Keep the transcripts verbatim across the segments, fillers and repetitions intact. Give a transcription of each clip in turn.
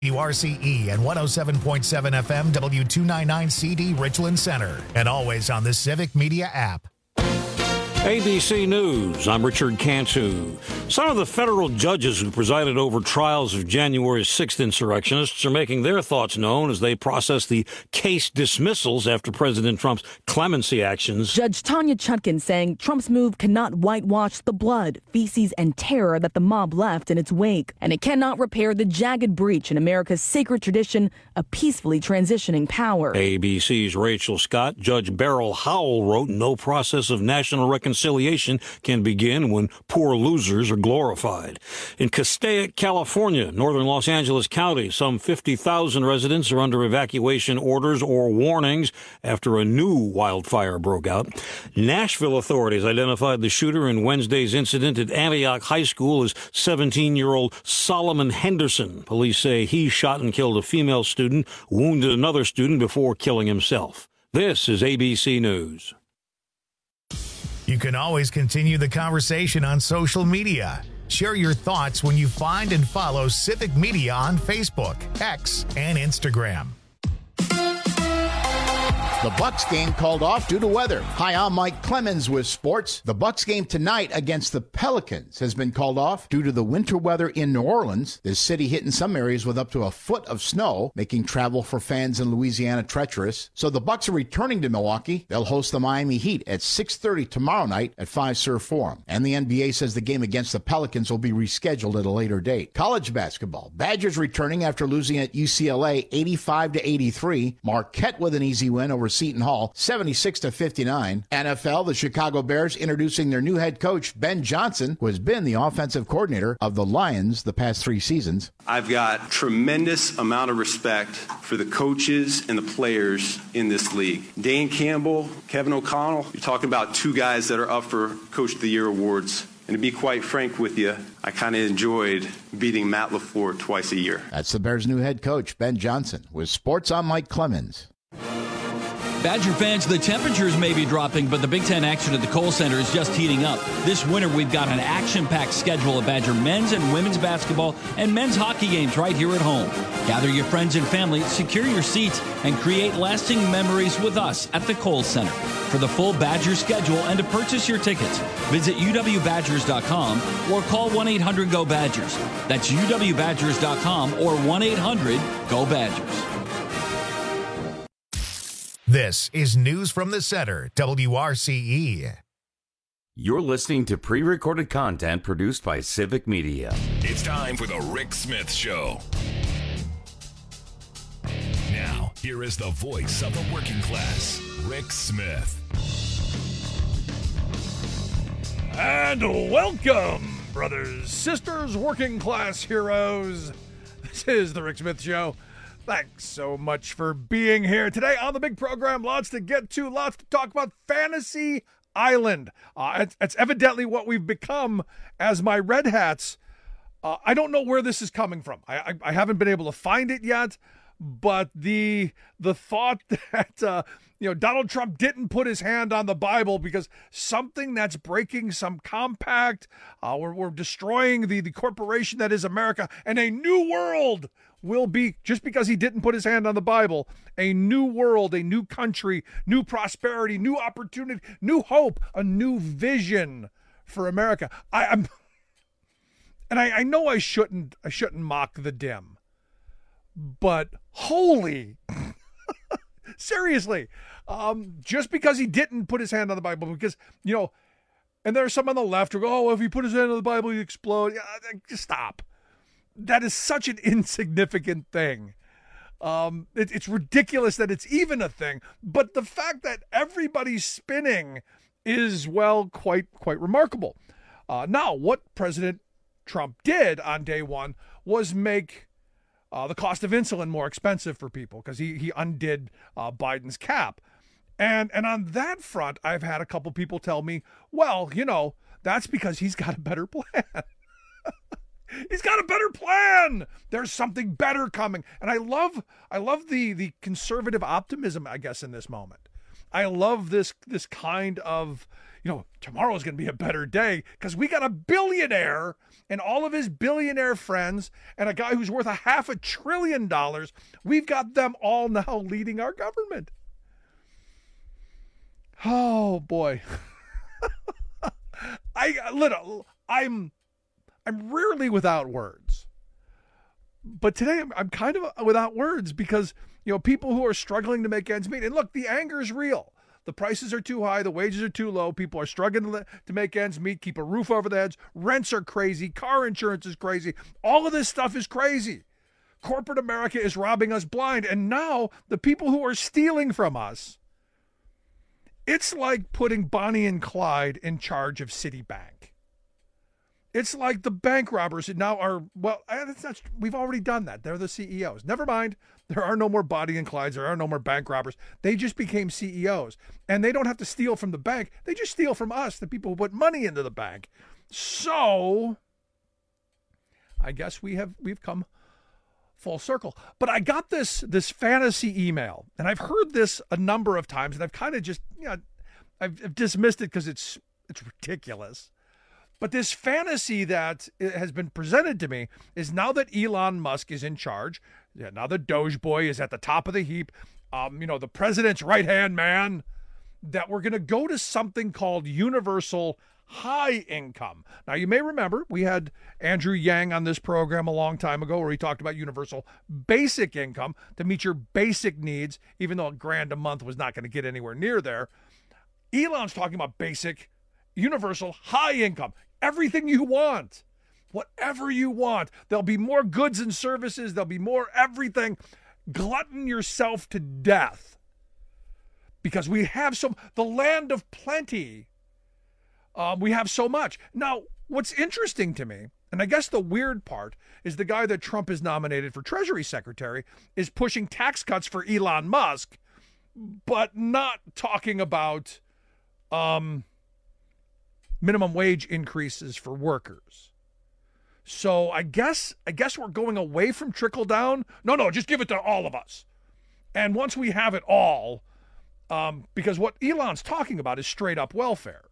W R C E and one oh seven point seven F M W two ninety-nine C D Richland Center, and always on the Civic Media app. A B C News, I'm Richard Cantu. Some of the federal judges who presided over trials of January sixth insurrectionists are making their thoughts known as they process the case dismissals after President Trump's clemency actions. Judge Tanya Chutkan saying Trump's move cannot whitewash the blood, feces, and terror that the mob left in its wake, and it cannot repair the jagged breach in America's sacred tradition of peacefully transitioning power. A B C's Rachel Scott, Judge Beryl Howell wrote, no process of national reconciliation Reconciliation can begin when poor losers are glorified. In Castaic, California, northern Los Angeles County, some fifty thousand residents are under evacuation orders or warnings after a new wildfire broke out. Nashville authorities identified the shooter in Wednesday's incident at Antioch High School as seventeen-year-old Solomon Henderson. Police say he shot and killed a female student, wounded another student before killing himself. This is A B C News. You can always continue the conversation on social media. Share your thoughts when you find and follow Civic Media on Facebook, X, and Instagram. The Bucs game called off due to weather. Hi, I'm Mike Clemens with sports. The Bucs game tonight against the Pelicans has been called off due to the winter weather in New Orleans. The city hit in some areas with up to a foot of snow, making travel for fans in Louisiana treacherous. So the Bucs are returning to Milwaukee. They'll host the Miami Heat at six thirty tomorrow night at Fiserv Forum. And the N B A says the game against the Pelicans will be rescheduled at a later date. College basketball. Badgers returning after losing at U C L A eighty-five to eighty-three. Marquette with an easy win over Seton Hall, seventy-six to fifty-nine. N F L, the Chicago Bears introducing their new head coach, Ben Johnson, who has been the offensive coordinator of the Lions the past three seasons. I've got tremendous amount of respect for the coaches and the players in this league. Dan Campbell, Kevin O'Connell, you're talking about two guys that are up for Coach of the Year awards. And to be quite frank with you, I kind of enjoyed beating Matt LaFleur twice a year. That's the Bears' new head coach, Ben Johnson. With sports, I'm Mike Clemens. Badger fans, the temperatures may be dropping, but the Big Ten action at the Kohl Center is just heating up. This winter, we've got an action-packed schedule of Badger men's and women's basketball and men's hockey games right here at home. Gather your friends and family, secure your seats, and create lasting memories with us at the Kohl Center. For the full Badger schedule and to purchase your tickets, visit U W Badgers dot com or call one eight hundred G O Badgers. That's U W Badgers dot com or one eight hundred G O Badgers. This is News from the Center, W R C E. You're listening to pre-recorded content produced by Civic Media. It's time for the Rick Smith Show. Now, here is the voice of the working class, Rick Smith. And welcome, brothers, sisters, working class heroes. This is the Rick Smith Show. Thanks so much for being here today on the big program. Lots to get to, lots to talk about. Fantasy Island. Uh, it's, it's evidently what we've become as my Red Hats. Uh, I don't know where this is coming from. I, I, I haven't been able to find it yet, but the the thought that uh, you know Donald Trump didn't put his hand on the Bible because something that's breaking some compact, uh, we're, we're destroying the, the corporation that is America, and a new world will be, just because he didn't put his hand on the Bible, a new world, a new country, new prosperity, new opportunity, new hope, a new vision for America. I, I'm, and I, I know I shouldn't, I shouldn't mock the dim, but holy, seriously, um, just because he didn't put his hand on the Bible, because, you know, and there's some on the left who go, oh, if he put his hand on the Bible, he explode. Yeah, just stop. That is such an insignificant thing. Um, it, it's ridiculous that it's even a thing, but the fact that everybody's spinning is, well, quite quite remarkable. Uh, now, what President Trump did on day one was make uh, the cost of insulin more expensive for people because he he undid uh, Biden's cap. And and on that front, I've had a couple people tell me, well, you know, that's because he's got a better plan. He's got a better plan. There's something better coming. And I love I love the the conservative optimism, I guess, in this moment. I love this this kind of, you know, tomorrow's going to be a better day because we got a billionaire and all of his billionaire friends and a guy who's worth a half a trillion dollars. We've got them all now leading our government. Oh boy. I little I'm I'm rarely without words. But today I'm, I'm kind of without words because, you know, people who are struggling to make ends meet. And look, the anger is real. The prices are too high. The wages are too low. People are struggling to, to make ends meet, keep a roof over their heads. Rents are crazy. Car insurance is crazy. All of this stuff is crazy. Corporate America is robbing us blind. And now the people who are stealing from us, it's like putting Bonnie and Clyde in charge of Citibank. It's like the bank robbers now are, well, that's not, we've already done that. They're the C E Os. Never mind. There are no more Bonnie and Clydes. There are no more bank robbers. They just became C E Os. And they don't have to steal from the bank. They just steal from us, the people who put money into the bank. So I guess we have, we've come full circle. But I got this, this fantasy email, and I've heard this a number of times, and I've kind of just, you know, I've, I've dismissed it because it's, it's ridiculous. But this fantasy that has been presented to me is now that Elon Musk is in charge, yeah, now the Doge boy is at the top of the heap, um, you know, the president's right-hand man, that we're going to go to something called universal high income. Now, you may remember we had Andrew Yang on this program a long time ago where he talked about universal basic income to meet your basic needs, even though a grand a month was not going to get anywhere near there. Elon's talking about basic, universal high income. Everything you want, whatever you want. There'll be more goods and services. There'll be more everything. Glutton yourself to death because we have so, the land of plenty. Um, we have so much. Now, what's interesting to me, and I guess the weird part, is the guy that Trump has nominated for Treasury Secretary is pushing tax cuts for Elon Musk, but not talking about um, minimum wage increases for workers. So I guess I guess we're going away from trickle down. No, no, just give it to all of us. And once we have it all, um, because what Elon's talking about is straight up welfare.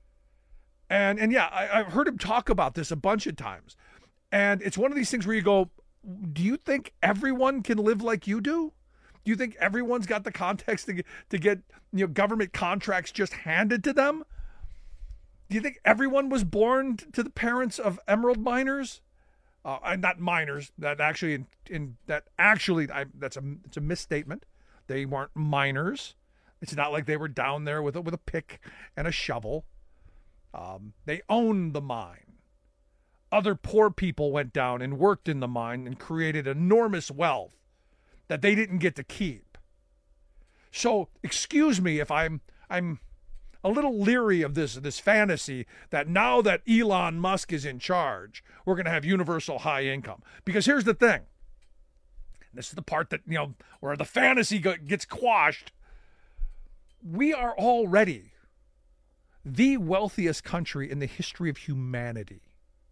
And and yeah, I, I've heard him talk about this a bunch of times. And it's one of these things where you go, do you think everyone can live like you do? Do you think everyone's got the context to get, to get you know government contracts just handed to them? Do you think everyone was born to the parents of emerald miners? Uh, not miners. That actually, in, in that actually, I, that's a it's a misstatement. They weren't miners. It's not like they were down there with a, with a pick and a shovel. Um, they owned the mine. Other poor people went down and worked in the mine and created enormous wealth that they didn't get to keep. So, excuse me if I'm I'm. a little leery of this this fantasy that now that Elon Musk is in charge, we're going to have universal high income. Because here's the thing. This is the part that, you know, where the fantasy gets quashed. We are already the wealthiest country in the history of humanity.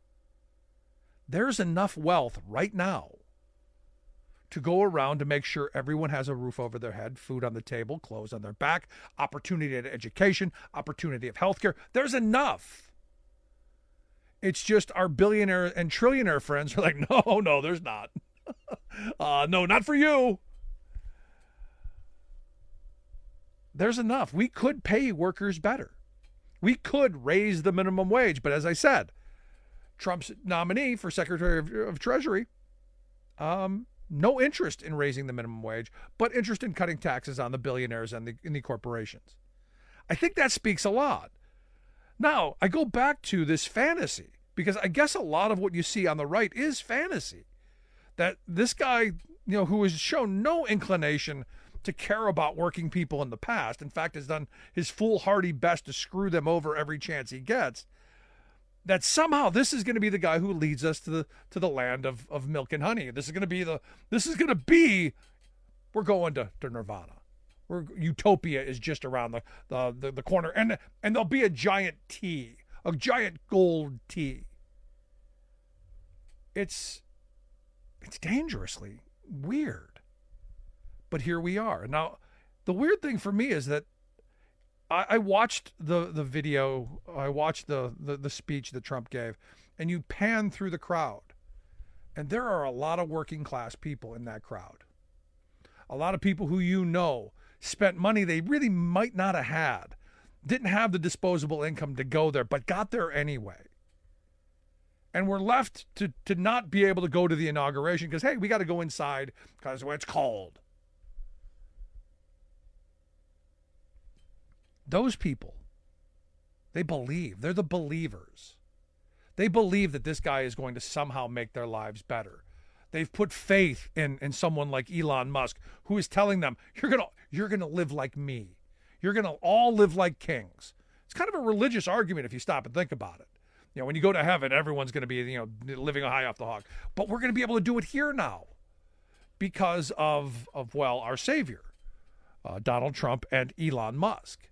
There's enough wealth right now to go around to make sure everyone has a roof over their head, food on the table, clothes on their back, opportunity to education, opportunity of healthcare. There's enough. It's just our billionaire and trillionaire friends are like, no, no, there's not. uh, no, not for you. There's enough. We could pay workers better. We could raise the minimum wage. But as I said, Trump's nominee for Secretary of, of Treasury, um, no interest in raising the minimum wage, but interest in cutting taxes on the billionaires and the, and the corporations. I think that speaks a lot. Now, I go back to this fantasy, because I guess a lot of what you see on the right is fantasy. That this guy, you know, who has shown no inclination to care about working people in the past, in fact, has done his foolhardy best to screw them over every chance he gets, that somehow this is going to be the guy who leads us to the to the land of, of milk and honey. This is going to be the this is going to be we're going to, to nirvana. We're utopia is just around the, the, the, the corner. And and there'll be a giant T, a giant gold T. It's it's dangerously weird. But here we are. Now, the weird thing for me is that I, I watched the, the video. I watched the, the, the speech that Trump gave, and you pan through the crowd, and there are a lot of working class people in that crowd. A lot of people who you know spent money they really might not have had, didn't have the disposable income to go there, but got there anyway. And we're left to, to not be able to go to the inauguration because, hey, we got to go inside because it's cold. Those people, they believe. They're the believers. They believe that this guy is going to somehow make their lives better. They've put faith in, in someone like Elon Musk, who is telling them, you're going to you're gonna live like me. You're going to all live like kings. It's kind of a religious argument if you stop and think about it. You know, when you go to heaven, everyone's going to be, you know, living high off the hog. But we're going to be able to do it here now because of, of well, our savior, uh, Donald Trump and Elon Musk.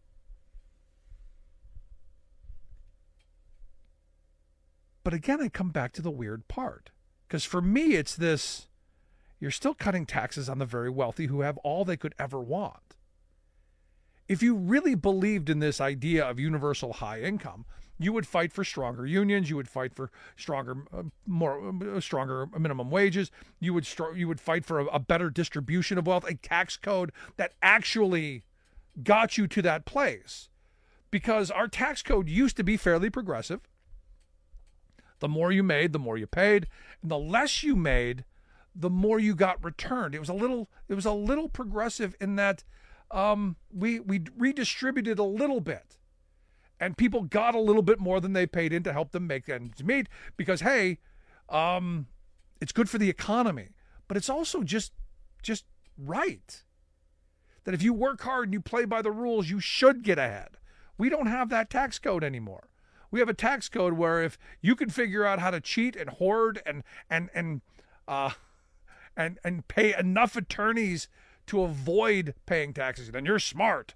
But again, I come back to the weird part. Because for me, it's this, you're still cutting taxes on the very wealthy who have all they could ever want. If you really believed in this idea of universal high income, you would fight for stronger unions. You would fight for stronger, uh, more uh, stronger minimum wages. You would str- you would fight for a, a better distribution of wealth, a tax code that actually got you to that place. Because our tax code used to be fairly progressive. The more you made, the more you paid, and the less you made, the more you got returned. It was a little it was a little progressive in that um, we we redistributed a little bit. And people got a little bit more than they paid in to help them make ends meet because, hey, um, it's good for the economy. But it's also just, just right. That if you work hard and you play by the rules, you should get ahead. We don't have that tax code anymore. We have a tax code where if you can figure out how to cheat and hoard and and and uh, and and pay enough attorneys to avoid paying taxes, then you're smart.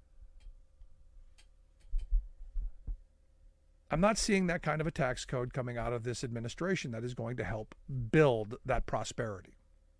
I'm not seeing that kind of a tax code coming out of this administration that is going to help build that prosperity.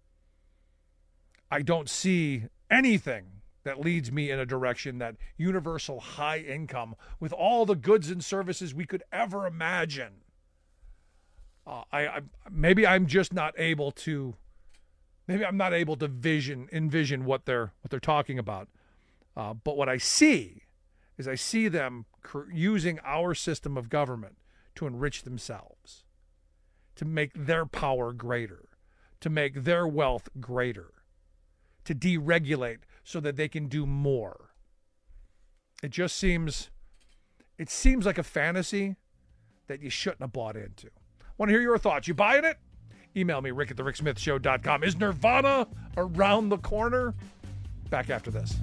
I don't see anything that leads me in a direction that universal high income with all the goods and services we could ever imagine. Uh, I, I maybe I'm just not able to. Maybe I'm not able to vision envision what they're what they're talking about. Uh, but what I see is I see them cr- using our system of government to enrich themselves, to make their power greater, to make their wealth greater, to deregulate so that they can do more. It just seems, it seems like a fantasy that you shouldn't have bought into. Want to hear your thoughts? You buying it? Email me, rick at the rick smith show dot com. Is Nirvana around the corner? Back after this.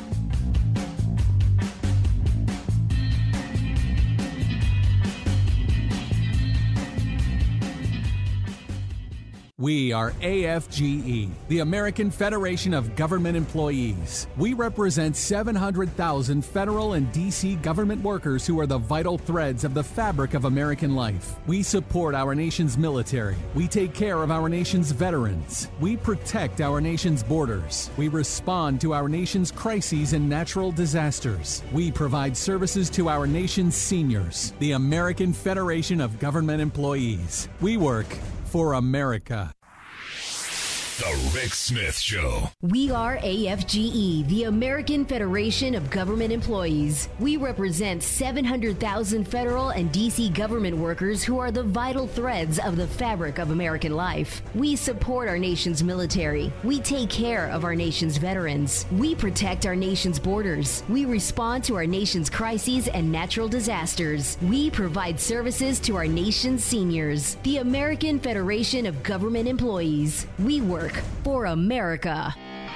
We are A F G E, the American Federation of Government Employees. We represent seven hundred thousand federal and D C government workers who are the vital threads of the fabric of American life. We support our nation's military. We take care of our nation's veterans. We protect our nation's borders. We respond to our nation's crises and natural disasters. We provide services to our nation's seniors. The American Federation of Government Employees. We work for America. The Rick Smith Show. We are A F G E, the American Federation of Government Employees. We represent seven hundred thousand federal and D C government workers who are the vital threads of the fabric of American life. We support our nation's military. We take care of our nation's veterans. We protect our nation's borders. We respond to our nation's crises and natural disasters. We provide services to our nation's seniors. The American Federation of Government Employees. We work for America.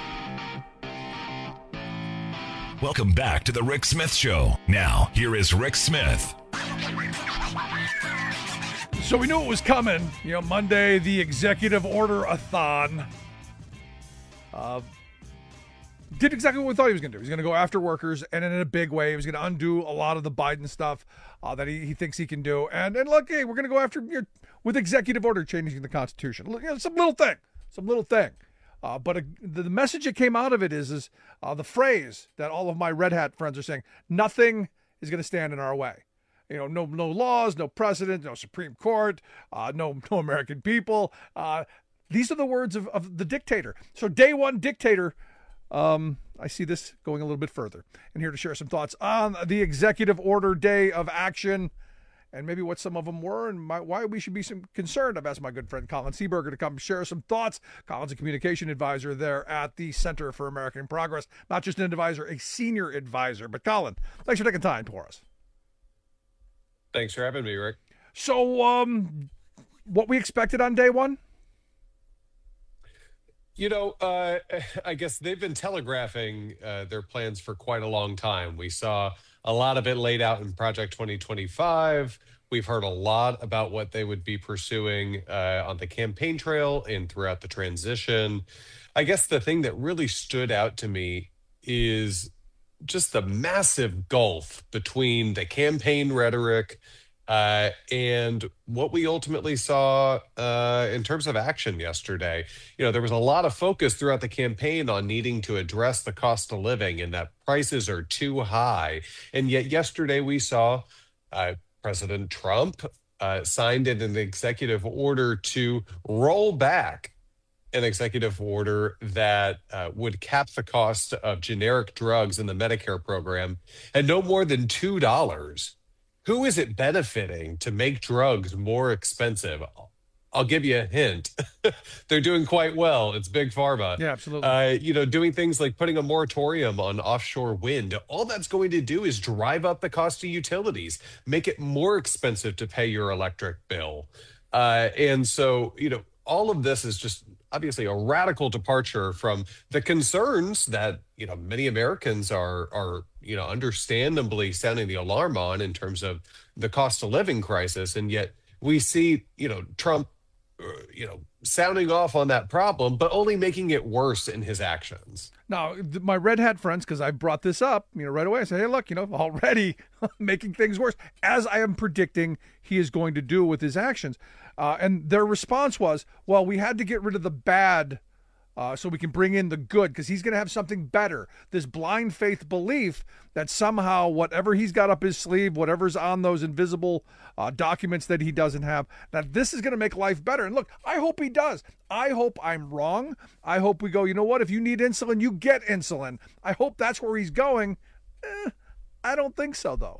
Welcome back to the Rick Smith Show. Now, here is Rick Smith. So we knew it was coming. You know, Monday, the executive order-a-thon. Uh, did exactly what we thought he was going to do. He's going to go after workers, and in a big way. He was going to undo a lot of the Biden stuff uh, that he, he thinks he can do. And, and look, hey, we're going to go after, you know, with executive order changing the Constitution. Look, you know, some little thing. Some little thing. Uh, but a, the message that came out of it is, is uh, the phrase that all of my red hat friends are saying: nothing is going to stand in our way. You know, no no laws, no precedent, no Supreme Court, uh, no no American people. Uh, these are the words of, of the dictator. So day one dictator. Um, I see this going a little bit further. And here to share some thoughts on the executive order day of action, and maybe what some of them were and my, why we should be some concerned. I've asked my good friend Colin Seeberger to come share some thoughts. Colin's a communication advisor there at the Center for American Progress. Not just an advisor, a senior advisor. But Colin, thanks for taking time for us. Thanks for having me, Rick. So, um, what we expected on day one? You know, uh, I guess they've been telegraphing uh, their plans for quite a long time. We saw a lot of it laid out in Project twenty twenty-five. We've heard a lot about what they would be pursuing uh, on the campaign trail and throughout the transition. I guess the thing that really stood out to me is just the massive gulf between the campaign rhetoric uh, and what we ultimately saw uh, in terms of action yesterday. You know, there was a lot of focus throughout the campaign on needing to address the cost of living and that prices are too high. And yet yesterday we saw uh, President Trump uh, signed in an executive order to roll back an executive order that uh, would cap the cost of generic drugs in the Medicare program at no more than two dollars. Who is it benefiting to make drugs more expensive? I'll give you a hint. They're doing quite well. It's big pharma. Yeah, absolutely. Uh, you know, doing things like putting a moratorium on offshore wind. All that's going to do is drive up the cost of utilities, make it more expensive to pay your electric bill. Uh, and so, you know, all of this is just obviously a radical departure from the concerns that, you know, many Americans are, are, you know, understandably sounding the alarm on in terms of the cost of living crisis. And yet we see, you know, Trump, uh, you know, sounding off on that problem, but only making it worse in his actions. Now, th- my red hat friends, because I brought this up, you know, right away, I said, hey, look, you know, already making things worse, as I am predicting he is going to do with his actions. Uh, and their response was, well, we had to get rid of the bad uh, so we can bring in the good, because he's going to have something better. This blind faith belief that somehow whatever he's got up his sleeve, whatever's on those invisible uh, documents that he doesn't have, that this is going to make life better. And look, I hope he does. I hope I'm wrong. I hope we go, you know what, if you need insulin, you get insulin. I hope that's where he's going. Eh, I don't think so, though.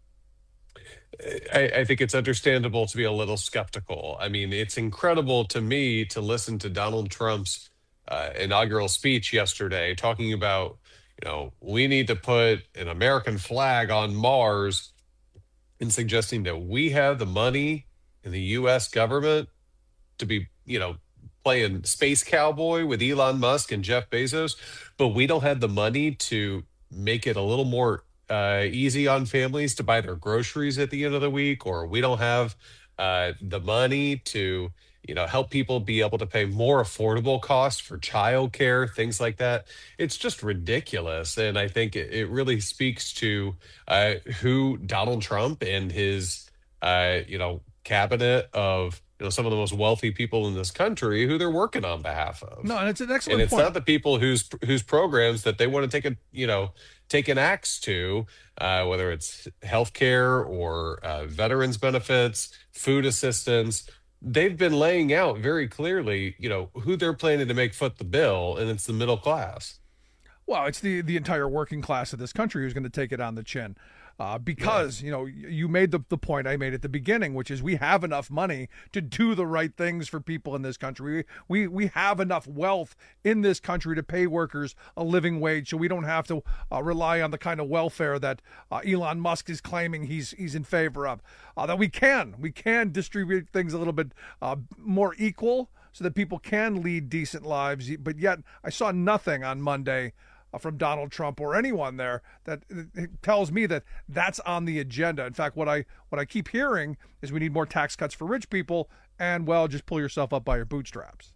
I, I think it's understandable to be a little skeptical. I mean, it's incredible to me to listen to Donald Trump's uh, inaugural speech yesterday talking about, you know, we need to put an American flag on Mars, and suggesting that we have the money in the U S government to be, you know, playing space cowboy with Elon Musk and Jeff Bezos, but we don't have the money to make it a little more uh, easy on families to buy their groceries at the end of the week, or we don't have uh, the money to, you know, help people be able to pay more affordable costs for childcare, things like that. It's just ridiculous. And I think it, it really speaks to uh, who Donald Trump and his, uh, you know, cabinet of, you know, some of the most wealthy people in this country, who they're working on behalf of. No, and it's an excellent and it's point. not the people whose whose programs that they want to take a, you know, take an axe to, uh, whether it's healthcare or uh, veterans benefits, food assistance. They've been laying out very clearly, you know, who they're planning to make foot the bill, and it's the middle class. Well, it's the the entire working class of this country who's going to take it on the chin. Uh, because, yeah. you know, you made the, the point I made at the beginning, which is we have enough money to do the right things for people in this country. We, we, we have enough wealth in this country to pay workers a living wage, so we don't have to uh, rely on the kind of welfare that uh, Elon Musk is claiming he's he's in favor of. Uh, that we can. We can distribute things a little bit uh, more equal so that people can lead decent lives. But yet I saw nothing on Monday from Donald Trump or anyone there that it tells me that that's on the agenda. In fact, what I what I keep hearing is we need more tax cuts for rich people, and, well, just pull yourself up by your bootstraps.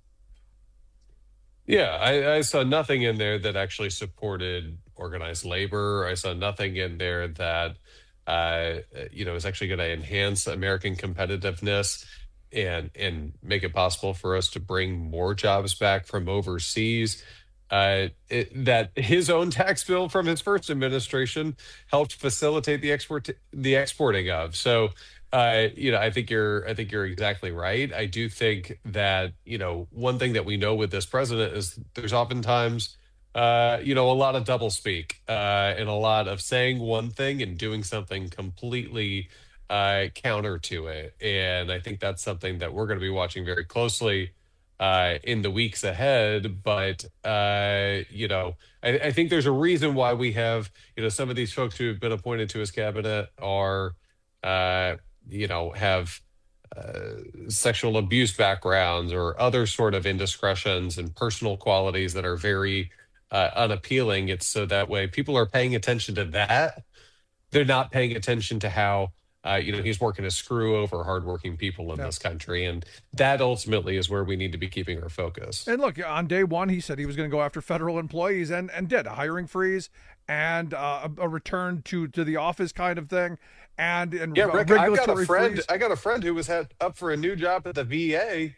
Yeah, I, I saw nothing in there that actually supported organized labor. I saw nothing in there that, uh, you know, is actually going to enhance American competitiveness. and and make it possible for us to bring more jobs back from overseas. Uh, it, that his own tax bill from his first administration helped facilitate the export the exporting of. So, uh, you know, I think you're I think you're exactly right. I do think that, you know, one thing that we know with this president is there's oftentimes, uh, you know, a lot of doublespeak uh, and a lot of saying one thing and doing something completely uh, counter to it. And I think that's something that we're going to be watching very closely Uh, in the weeks ahead. But, uh, you know, I, I think there's a reason why we have, you know, some of these folks who have been appointed to his cabinet are, uh, you know, have uh, sexual abuse backgrounds or other sort of indiscretions and personal qualities that are very uh, unappealing. It's so that way people are paying attention to that. They're not paying attention to how Uh, you know, he's working to screw over hardworking people in Yeah. this country. And that ultimately is where we need to be keeping our focus. And look, on day one, he said he was going to go after federal employees and, and did a hiring freeze and uh, a, a return to, to the office kind of thing. And, and Yeah, Rick, I've got a regulatory friend. freeze. I got a friend who was had up for a new job at the V A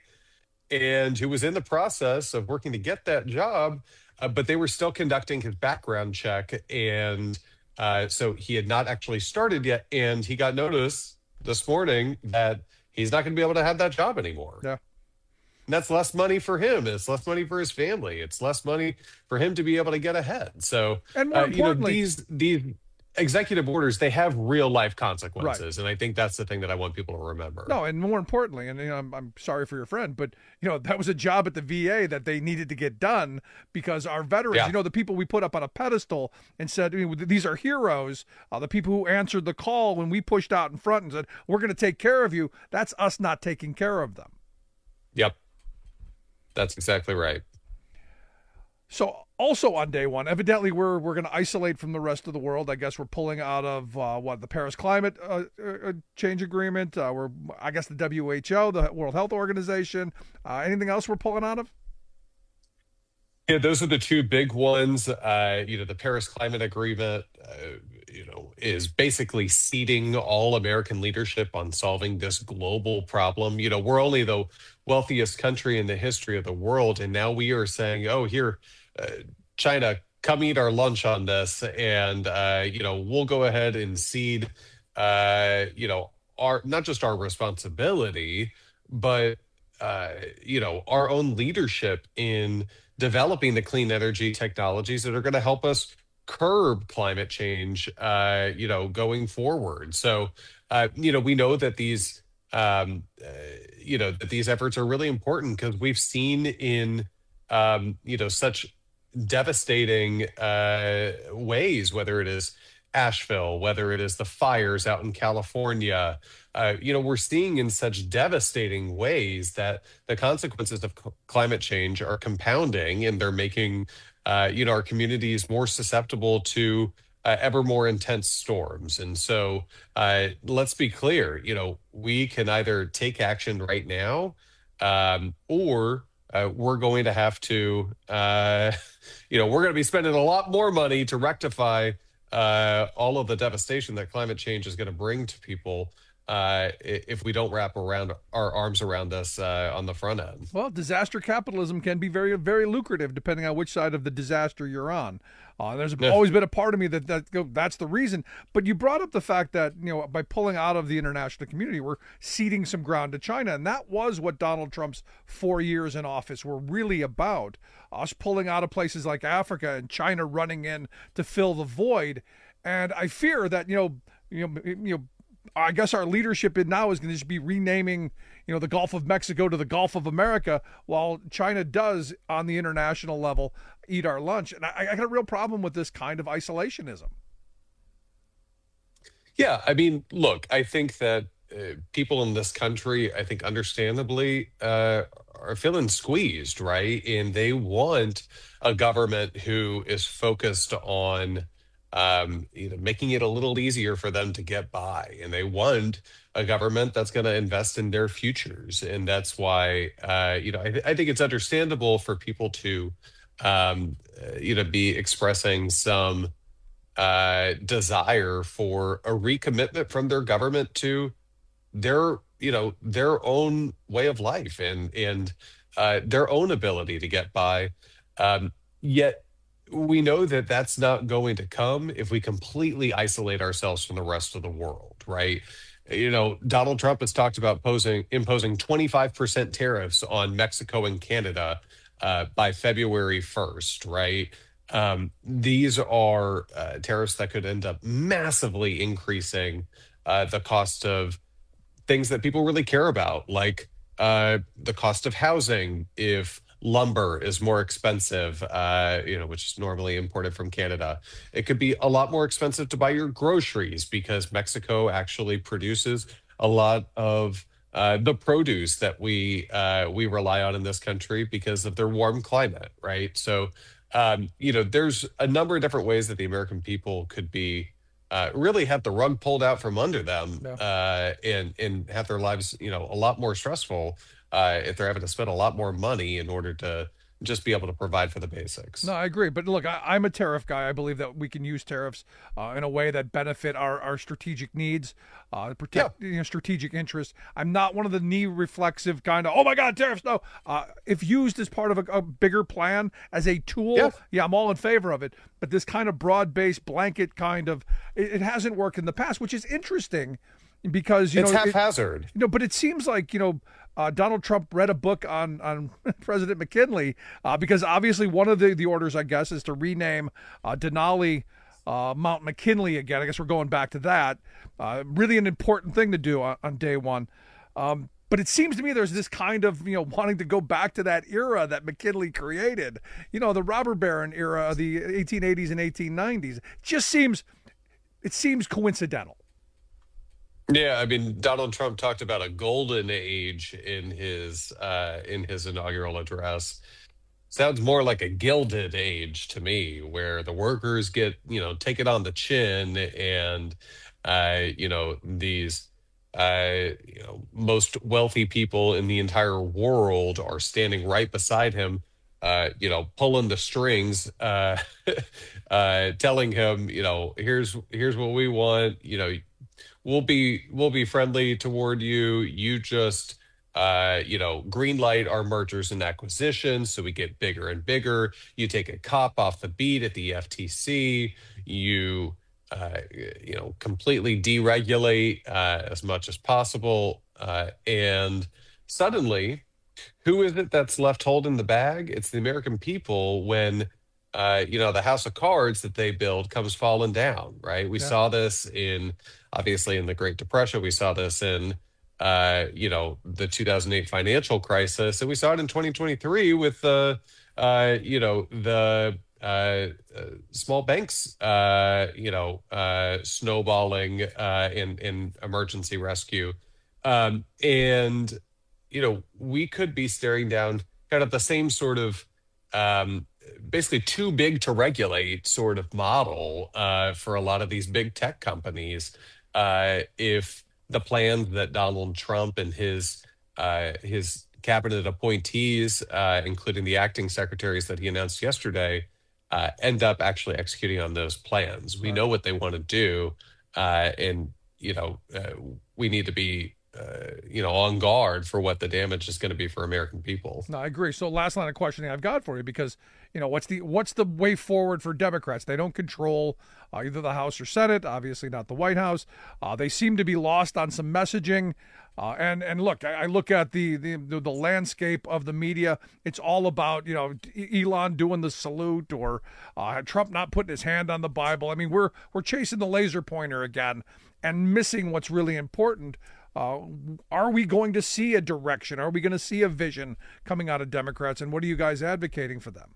and who was in the process of working to get that job, uh, but they were still conducting his background check. And Uh, so he had not actually started yet, and he got notice this morning that he's not going to be able to have that job anymore. Yeah. And that's less money for him. It's less money for his family. It's less money for him to be able to get ahead. So, And more uh, you know, importantly- these these executive orders, they have real life consequences, and I think that's the thing that I want people to remember. No, and more importantly, and you know, I'm, I'm sorry for your friend, but you know that was a job at the V A that they needed to get done because our veterans, Yeah. you know, the people we put up on a pedestal and said, I mean, these are heroes, uh, the people who answered the call when we pushed out in front and said, we're going to take care of you. That's us not taking care of them. Yep, that's exactly right. So also on day one, evidently we're we're going to isolate from the rest of the world. I guess we're pulling out of uh, what the Paris Climate uh, uh, Change Agreement. Uh, we're I guess the W H O, the World Health Organization. Uh, anything else we're pulling out of? Yeah, those are the two big ones. Uh, you know, the Paris Climate Agreement, uh, you know, is basically ceding all American leadership on solving this global problem. You know, we're only the wealthiest country in the history of the world, and now we are saying, oh, here, uh, China, come eat our lunch on this, and uh, you know, we'll go ahead and cede, uh, you know, our not just our responsibility, but uh, you know, our own leadership in developing the clean energy technologies that are going to help us curb climate change, uh, you know, going forward. So, uh, you know, we know that these, um, uh, you know, that these efforts are really important because we've seen in, um, you know, such devastating uh, ways, whether it is Asheville, whether it is the fires out in California, uh, you know, we're seeing in such devastating ways that the consequences of c- climate change are compounding, and they're making, uh, you know, our communities more susceptible to uh, ever more intense storms. And so uh, let's be clear, you know, we can either take action right now, um, or uh, we're going to have to, uh, you know, we're going to be spending a lot more money to rectify uh, all of the devastation that climate change is going to bring to people uh, if we don't wrap around our arms around us uh, on the front end. Well, disaster capitalism can be very, very lucrative depending on which side of the disaster you're on. Uh, there's Yeah. always been a part of me that, that go, that's the reason. But you brought up the fact that, you know, by pulling out of the international community, we're ceding some ground to China. And that was what Donald Trump's four years in office were really about. Us pulling out of places like Africa and China running in to fill the void. And I fear that, you know, you know, you know, I guess our leadership in now is going to just be renaming, you know, the Gulf of Mexico to the Gulf of America, while China does on the international level eat our lunch. And I, I got a real problem with this kind of isolationism. Yeah, I mean, look, I think that uh, people in this country, I think understandably, uh, are feeling squeezed, right? And they want a government who is focused on um, you know, making it a little easier for them to get by. And they want a government that's going to invest in their futures. And that's why, uh, you know, I, th- I think it's understandable for people to, um, uh, you know, be expressing some uh, desire for a recommitment from their government to their, you know, their own way of life and and uh, their own ability to get by. Um, yet we know that that's not going to come if we completely isolate ourselves from the rest of the world, right? You know, Donald Trump has talked about posing imposing twenty-five percent tariffs on Mexico and Canada uh, by February first, right? Um, these are uh, tariffs that could end up massively increasing uh, the cost of things that people really care about, like uh, the cost of housing if lumber is more expensive, uh, you know, which is normally imported from Canada. It could be a lot more expensive to buy your groceries because Mexico actually produces a lot of uh, the produce that we uh, we rely on in this country because of their warm climate, right? So, um, you know, there's a number of different ways that the American people could be uh, really have the rug pulled out from under them Yeah. uh, and and have their lives, you know, a lot more stressful uh, if they're having to spend a lot more money in order to just be able to provide for the basics. No, I agree. But look, I, I'm a tariff guy. I believe that we can use tariffs uh, in a way that benefit our, our strategic needs, uh, protect you know, strategic interests. I'm not one of the knee reflexive kind of, oh my God, tariffs. No, uh, if used as part of a, a bigger plan, as a tool, Yeah. yeah, I'm all in favor of it. But this kind of broad-based blanket kind of, it, it hasn't worked in the past, which is interesting because, you It's know, it- haphazard. you know, but it seems like, you know, uh, Donald Trump read a book on on President McKinley uh, because obviously one of the, the orders, I guess, is to rename uh, Denali uh, Mount McKinley again. I guess we're going back to that. Uh, really an important thing to do on, on day one. Um, but it seems to me there's this kind of, you know, wanting to go back to that era that McKinley created, you know, the robber baron era of the eighteen eighties and eighteen nineties. It just seems, it seems coincidental. Yeah, I mean, Donald Trump talked about a golden age in his uh, in his inaugural address. Sounds more like a gilded age to me, where the workers get, you know, take it on the chin, and uh, you know, these uh, you know, most wealthy people in the entire world are standing right beside him, uh, you know, pulling the strings, uh, uh, telling him, you know, here's here's what we want, you know. We'll be we'll be friendly toward you. You just uh, you know, green light our mergers and acquisitions so we get bigger and bigger. You take a cop off the beat at the F T C. You uh, you know, completely deregulate uh, as much as possible, uh, and suddenly, who is it that's left holding the bag? It's the American people when. Uh, you know, the house of cards that they build comes falling down, right? We Yeah. saw this in, obviously, in the Great Depression. We saw this in, uh, you know, the two thousand eight financial crisis. And we saw it in twenty twenty-three with the, uh, you know, the uh, uh, small banks, uh, you know, uh, snowballing uh, in, in emergency rescue. Um, and, you know, we could be staring down kind of the same sort of, um, basically too big to regulate sort of model uh, for a lot of these big tech companies. Uh, if the plans that Donald Trump and his uh, his cabinet appointees, uh, including the acting secretaries that he announced yesterday, uh, end up actually executing on those plans, we know what they want to do, uh, and you know uh, we need to be. Uh, you know, on guard for what the damage is going to be for American people. No, I agree. So last line of questioning I've got for you, because, you know, what's the what's the way forward for Democrats? They don't control uh, either the House or Senate, obviously not the White House. Uh, they seem to be lost on some messaging. Uh, and and look, I, I look at the, the the landscape of the media. It's all about, you know, Elon doing the salute or uh, Trump not putting his hand on the Bible. I mean, we're we're chasing the laser pointer again and missing what's really important. Uh, are we going to see a direction? Are we going to see a vision coming out of Democrats? And what are you guys advocating for them?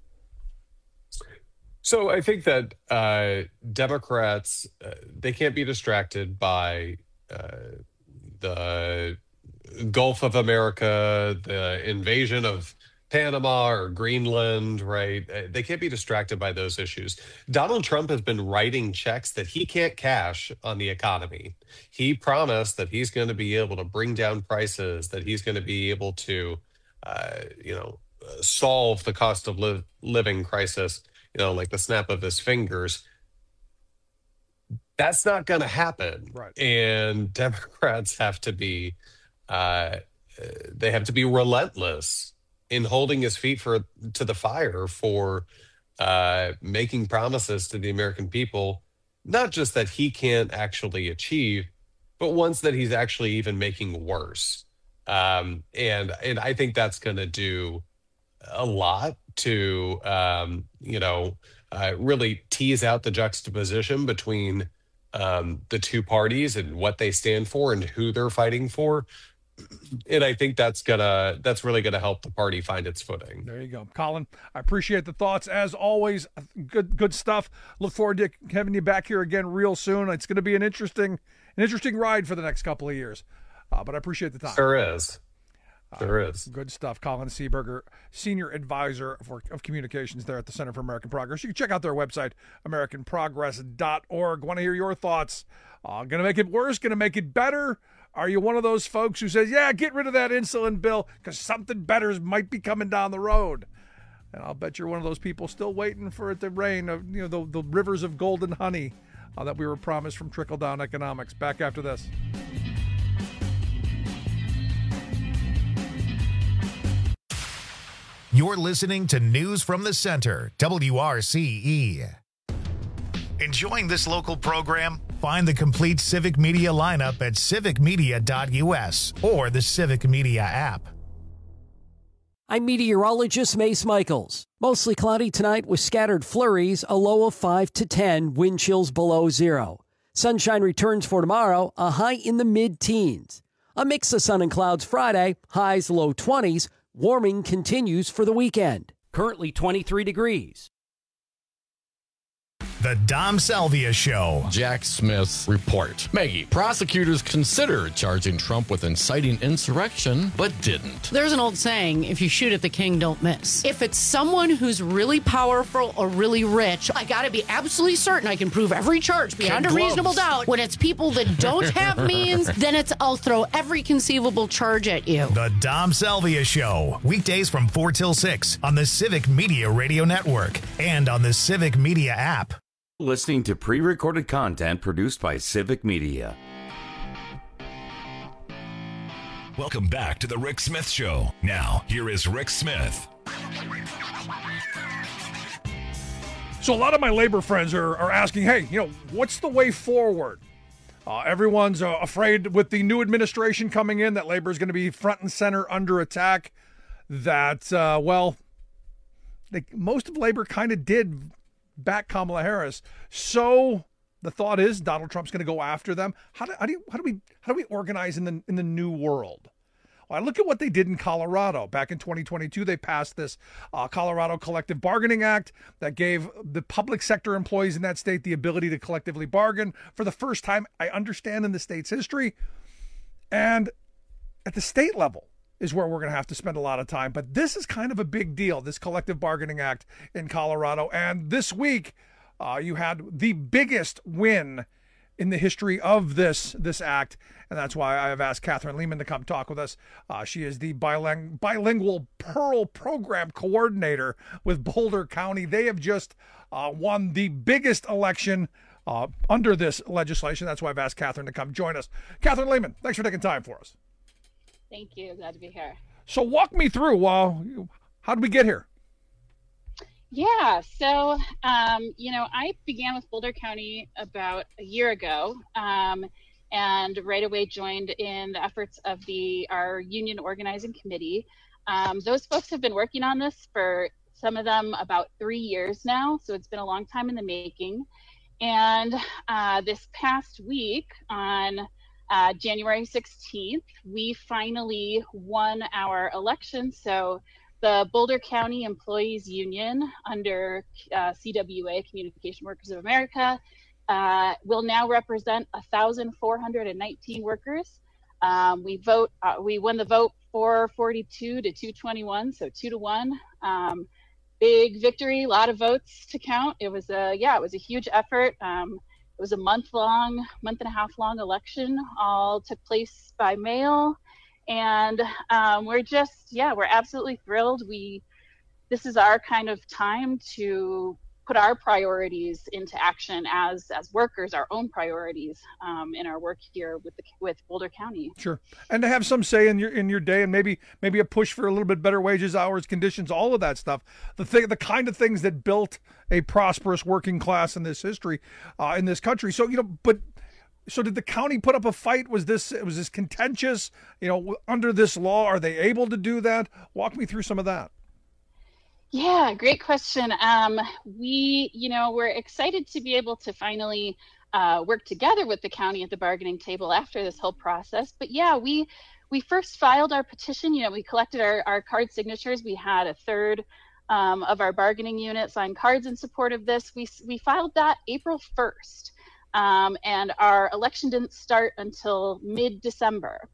So I think that uh, Democrats, uh, they can't be distracted by uh, the Gulf of America, the invasion of Panama or Greenland, right? Uh, They can't be distracted by those issues. Donald Trump has been writing checks that he can't cash on the economy. He promised that he's going to be able to bring down prices, that he's going to be able to, uh, you know, uh, solve the cost of li- living crisis, you know, like the snap of his fingers. That's not going to happen. Right. And Democrats have to be, uh, they have to be relentless in holding his feet for to the fire for uh, making promises to the American people, not just that he can't actually achieve, but ones that he's actually even making worse. Um, and and I think that's going to do a lot to, um, you know, uh, really tease out the juxtaposition between um, the two parties and what they stand for and who they're fighting for. And I think that's gonna that's really gonna help the party find its footing. There you go, Colin. I appreciate the thoughts as always. Good good stuff. Look forward to having you back here again real soon. It's going to be an interesting an interesting ride for the next couple of years. Uh, but I appreciate the time. Sure is. Sure uh, is. Good stuff. Colin Seeberger, Senior Advisor for, of Communications there at the Center for American Progress. You can check out their website, american progress dot org. Want to hear your thoughts? Uh, going to make it worse? Going to make it better? Are you one of those folks who says, yeah, get rid of that insulin bill because something better might be coming down the road? And I'll bet you're one of those people still waiting for it to rain, of, you know, the, the rivers of golden honey uh, that we were promised from trickle-down economics. Back after this. You're listening to News from the Center, W R C E. Enjoying this local program? Find the complete Civic Media lineup at civic media dot u s or the Civic Media app. I'm meteorologist Mace Michaels. Mostly cloudy tonight with scattered flurries, a low of five to ten, wind chills below zero. Sunshine returns for tomorrow, a high in the mid-teens. A mix of sun and clouds Friday, highs low twenties. Warming continues for the weekend. Currently twenty-three degrees. The Dom Salvia Show. Jack Smith's report. Maggie, prosecutors considered charging Trump with inciting insurrection, but didn't. There's an old saying, if you shoot at the king, don't miss. If it's someone who's really powerful or really rich, I gotta be absolutely certain I can prove every charge beyond a reasonable doubt. When it's people that don't have means, then it's I'll throw every conceivable charge at you. The Dom Salvia Show. Weekdays from four till six on the Civic Media Radio Network and on the Civic Media app. Listening to pre-recorded content produced by Civic Media. Welcome back to the Rick Smith Show. Now, here is Rick Smith. So a lot of my labor friends are, are asking, hey, you know, what's the way forward? Uh, everyone's uh, afraid with the new administration coming in that labor is going to be front and center under attack. That, uh, well, they, most of labor kind of did back Kamala Harris. So the thought is Donald Trump's going to go after them. How do, how do you, how do we how do we organize in the in the new world? Well, I look at what they did in Colorado back in twenty twenty-two. They passed this uh, Colorado Collective Bargaining Act that gave the public sector employees in that state the ability to collectively bargain for the first time, I understand, in the state's history. And at the state level is where we're going to have to spend a lot of time. But this is kind of a big deal, this Collective Bargaining Act in Colorado. And this week, uh, you had the biggest win in the history of this this act. And that's why I have asked Catherine Lehman to come talk with us. Uh, she is the biling- bilingual Pearl Program Coordinator with Boulder County. They have just uh, won the biggest election uh, under this legislation. That's why I've asked Catherine to come join us. Catherine Lehman, thanks for taking time for us. Thank you. Glad to be here. So walk me through, uh, how did we get here? Yeah, so, um, you know, I began with Boulder County about a year ago, um, and right away joined in the efforts of the our union organizing committee. Um, those folks have been working on this for some of them about three years now, so it's been a long time in the making. And uh, this past week on Uh, January sixteenth, we finally won our election. So the Boulder County Employees Union under uh, C W A, Communication Workers of America, uh, will now represent one thousand four hundred nineteen workers. Um, we vote. Uh, we won the vote four forty-two to two twenty-one, so two to one. Um, big victory, a lot of votes to count. It was a yeah, it was a huge effort. Um, It was a month-long, month and a half-long election. All took place by mail, and um, we're just, yeah, we're absolutely thrilled. We, this is our kind of time to put our priorities into action as as workers, our own priorities um, in our work here with the, with Boulder County. Sure, and to have some say in your in your day, and maybe maybe a push for a little bit better wages, hours, conditions, all of that stuff. The thing, the kind of things that built a prosperous working class in this history, uh, in this country. So you know, but. So did the county put up a fight? Was this was this contentious? You know, under this law, are they able to do that? Walk me through some of that. Yeah, great question. Um, we, you know, we're excited to be able to finally uh, work together with the county at the bargaining table after this whole process. But yeah, we we first filed our petition. You know, we collected our, our card signatures. We had a third um, of our bargaining unit sign cards in support of this. We we filed that April first. Um, and our election didn't start until mid-December.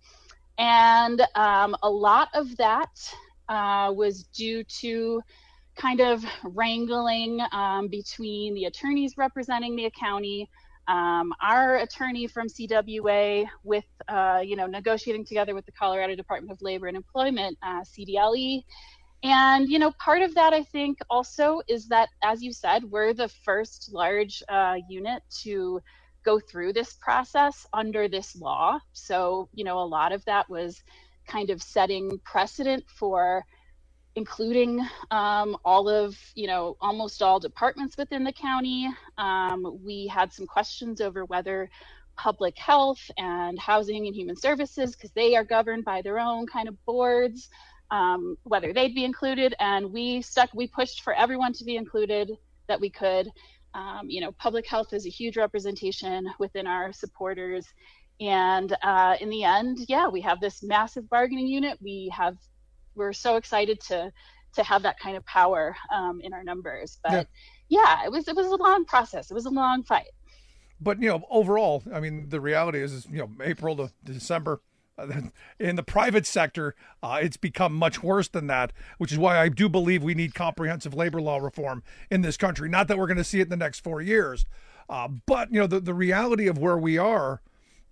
And um, a lot of that uh, was due to kind of wrangling um, between the attorneys representing the county, um, our attorney from C W A with, uh, you know, negotiating together with the Colorado Department of Labor and Employment, uh, C D L E. And, you know, part of that, I think, also is that, as you said, we're the first large uh, unit to go through this process under this law. So, you know, a lot of that was kind of setting precedent for including um, all of, you know, almost all departments within the county. Um, we had some questions over whether public health and housing and human services, because they are governed by their own kind of boards, Um, whether they'd be included, and we stuck, we pushed for everyone to be included that we could. Um, you know, public health is a huge representation within our supporters. And uh, in the end, yeah, we have this massive bargaining unit. We have, we're so excited to to have that kind of power um, in our numbers. But yeah. yeah, it was it was a long process. It was a long fight. But, you know, overall, I mean, the reality is, is you know, April to December, in the private sector, uh, it's become much worse than that, which is why I do believe we need comprehensive labor law reform in this country. Not that we're going to see it in the next four years, uh, but, you know, the, the reality of where we are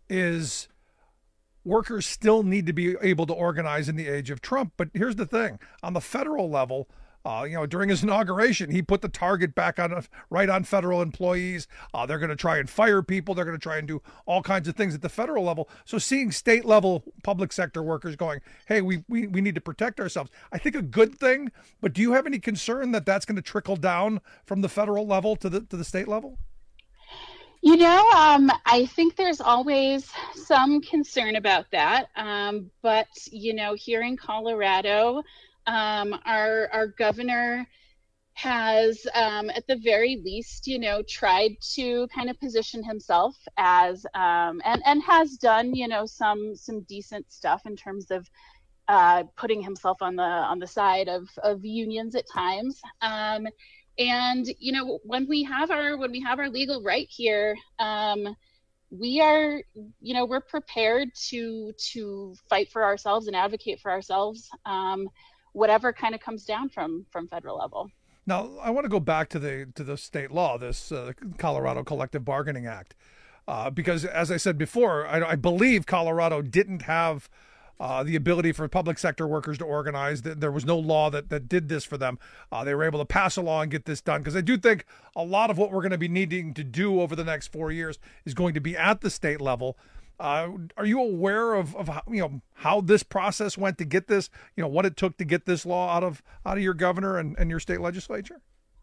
is workers still need to be able to organize in the age of Trump. But here's the thing. On the federal level, Uh, you know, during his inauguration, he put the target back on right on federal employees. Uh, they're going to try and fire people. They're going to try and do all kinds of things at the federal level. So seeing state level public sector workers going, hey, we, we, we need to protect ourselves, I think a good thing. But do you have any concern that that's going to trickle down from the federal level to the to the state level? You know, um, I think there's always some concern about that. Um, but, you know, here in Colorado, Um, our our governor has, um, at the very least, you know, tried to kind of position himself as, um, and and has done, you know, some some decent stuff in terms of uh, putting himself on the on the side of of unions at times. Um, and you know, when we have our when we have our legal right here, um, we are, you know, we're prepared to to fight for ourselves and advocate for ourselves. Um, whatever kind of comes down from from federal level. Now, I want to go back to the to the state law, this uh, Colorado Collective Bargaining Act, uh, because as I said before, I, I believe Colorado didn't have uh, the ability for public sector workers to organize. There was no law that, that did this for them. Uh, they were able to pass a law and get this done, because I do think a lot of what we're going to be needing to do over the next four years is going to be at the state level. Uh, are you aware of, of how, you know, how this process went to get this, you know, what it took to get this law out of out of your governor and, and your state legislature?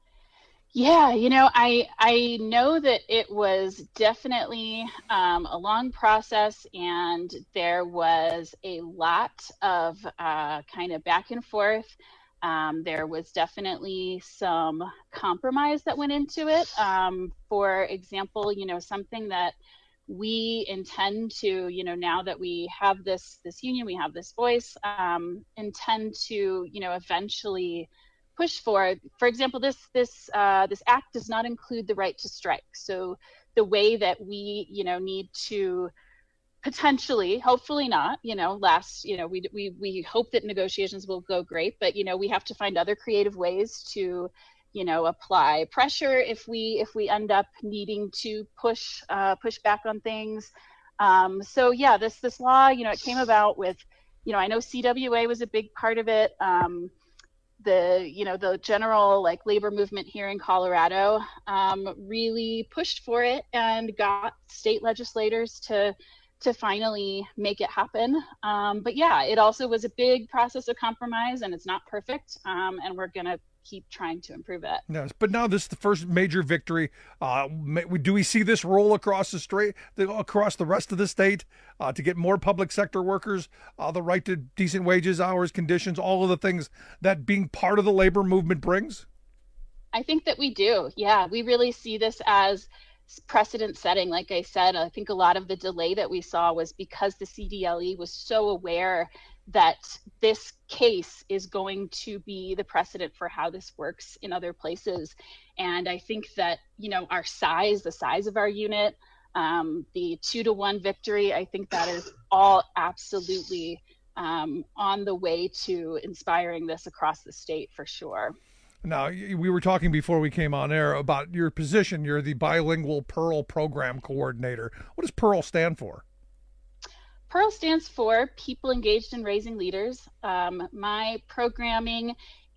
Yeah, you know, I I know that it was definitely um, a long process, and there was a lot of uh, kind of back and forth. Um, there was definitely some compromise that went into it. Um, for example, you know, something that we intend to, you know, now that we have this this union, we have this voice, um, intend to, you know, eventually push for. For example, this this uh, this act does not include the right to strike. So the way that we, you know, need to potentially, hopefully not, you know, last, you know, we we we hope that negotiations will go great, but you know, we have to find other creative ways to, you know, apply pressure if we if we end up needing to push uh, push back on things. Um, so yeah, this this law, you know, it came about with, you know, I know C W A was a big part of it. Um, the, you know, the general like labor movement here in Colorado um, really pushed for it and got state legislators to to finally make it happen. Um, but yeah, it also was a big process of compromise, and it's not perfect. Um, and we're going to keep trying to improve it. Yes, but now this is the first major victory. Uh, do we see this roll across the straight, across the rest of the state uh, to get more public sector workers uh, the right to decent wages, hours, conditions, all of the things that being part of the labor movement brings? I think that we do. Yeah, we really see this as precedent setting. Like I said, I think a lot of the delay that we saw was because the C D L E was so aware that this case is going to be the precedent for how this works in other places. And I think that, you know, our size, the size of our unit, um, the two to one victory, I think that is all absolutely um, on the way to inspiring this across the state for sure. Now, we were talking before we came on air about your position. You're the bilingual Pearl program coordinator. What does Pearl stand for? Pearl stands for People Engaged in Raising Leaders. Um, my programming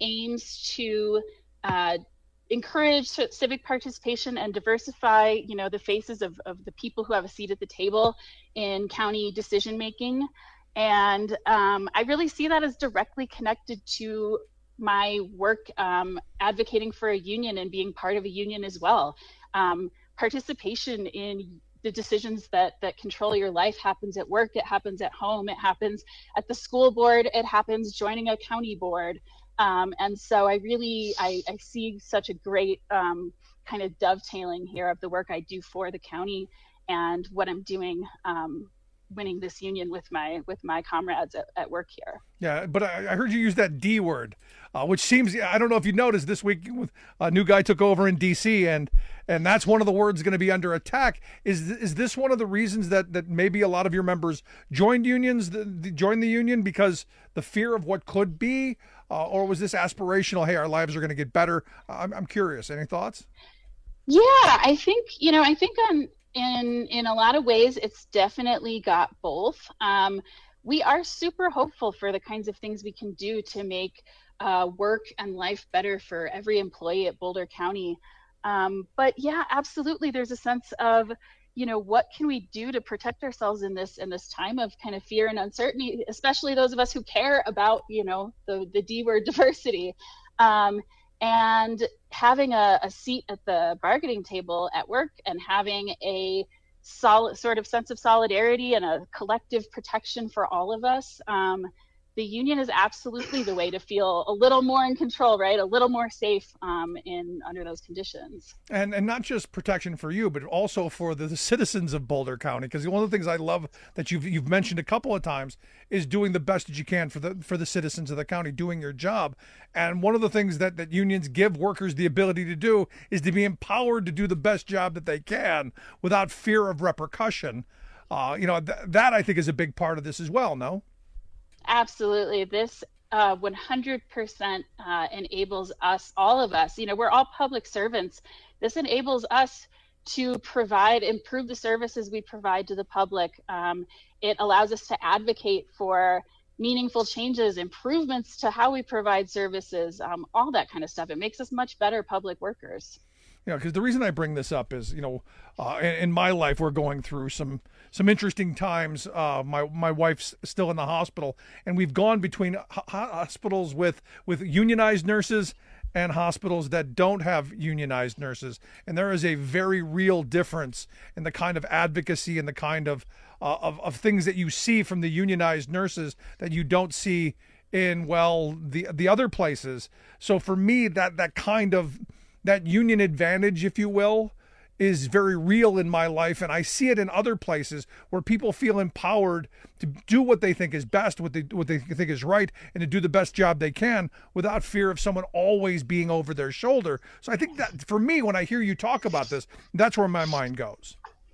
aims to uh, encourage civic participation and diversify, you know, the faces of, of the people who have a seat at the table in county decision making. And um, I really see that as directly connected to my work um, advocating for a union and being part of a union as well. Um, participation in the decisions that that control your life happens at work, it happens at home, it happens at the school board, it happens joining a county board. Um, and so I really, I, I see such a great um, kind of dovetailing here of the work I do for the county and what I'm doing um, winning this union with my with my comrades at, at work here. Yeah, but I, I heard you use that D word, uh, which seems, I don't know if you noticed this week, with a new guy took over in D C, and and that's one of the words going to be under attack. Is is this one of the reasons that that maybe a lot of your members joined unions, the, the, joined the union because the fear of what could be, uh, or was this aspirational? Hey, our lives are going to get better. I'm I'm curious. Any thoughts? Yeah, I think you know, I think on. In in a lot of ways, it's definitely got both. Um, we are super hopeful for the kinds of things we can do to make uh, work and life better for every employee at Boulder County. Um, but yeah, absolutely, there's a sense of, you know, what can we do to protect ourselves in this in this time of kind of fear and uncertainty, especially those of us who care about, you know, the the D word, diversity. Um, And having a, a seat at the bargaining table at work and having a solid sort of sense of solidarity and a collective protection for all of us, um, the union is absolutely the way to feel a little more in control, right? A little more safe um, in under those conditions. And and not just protection for you, but also for the, the citizens of Boulder County. Because one of the things I love that you've you've mentioned a couple of times is doing the best that you can for the for the citizens of the county, doing your job. And one of the things that, that unions give workers the ability to do is to be empowered to do the best job that they can without fear of repercussion. Uh, you know, th- that I think is a big part of this as well, no? Absolutely. This uh, one hundred percent uh, enables us, all of us, you know, we're all public servants. This enables us to provide, improve the services we provide to the public. Um, it allows us to advocate for meaningful changes, improvements to how we provide services, um, all that kind of stuff. It makes us much better public workers. You know, because the reason I bring this up is, you know, uh, in, in my life, we're going through some some interesting times. Uh, my my wife's still in the hospital, and we've gone between ho- hospitals with with unionized nurses and hospitals that don't have unionized nurses. And there is a very real difference in the kind of advocacy and the kind of uh, of, of things that you see from the unionized nurses that you don't see in, well, the the other places. So for me, that that kind of that union advantage, if you will, is very real in my life. And I see it in other places where people feel empowered to do what they think is best, what they, what they think is right, and to do the best job they can without fear of someone always being over their shoulder. So I think that for me, when I hear you talk about this, that's where my mind goes.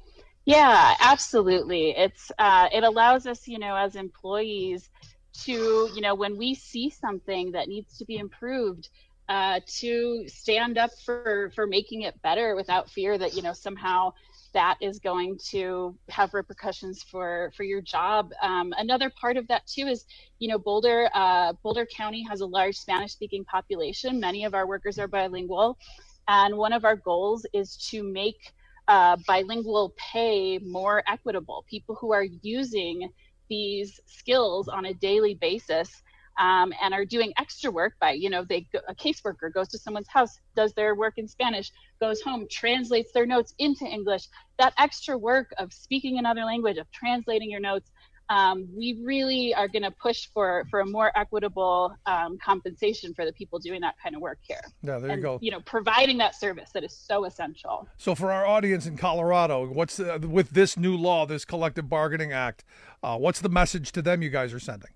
Yeah, absolutely. It's uh, it allows us, you know, as employees to, you know, when we see something that needs to be improved, uh, to stand up for, for making it better without fear that, you know, somehow that is going to have repercussions for, for your job. Um, another part of that too is, you know, Boulder, uh, Boulder County has a large Spanish-speaking population. Many of our workers are bilingual. And one of our goals is to make uh, bilingual pay more equitable. People who are using these skills on a daily basis um, and are doing extra work by, you know, they a caseworker goes to someone's house, does their work in Spanish, goes home, translates their notes into English. That extra work of speaking another language, of translating your notes, um, we really are going to push for for a more equitable um, compensation for the people doing that kind of work here. Yeah, there and, you go. You know, providing that service that is so essential. So for our audience in Colorado, what's uh, with this new law, this collective bargaining act, uh, what's the message to them you guys are sending?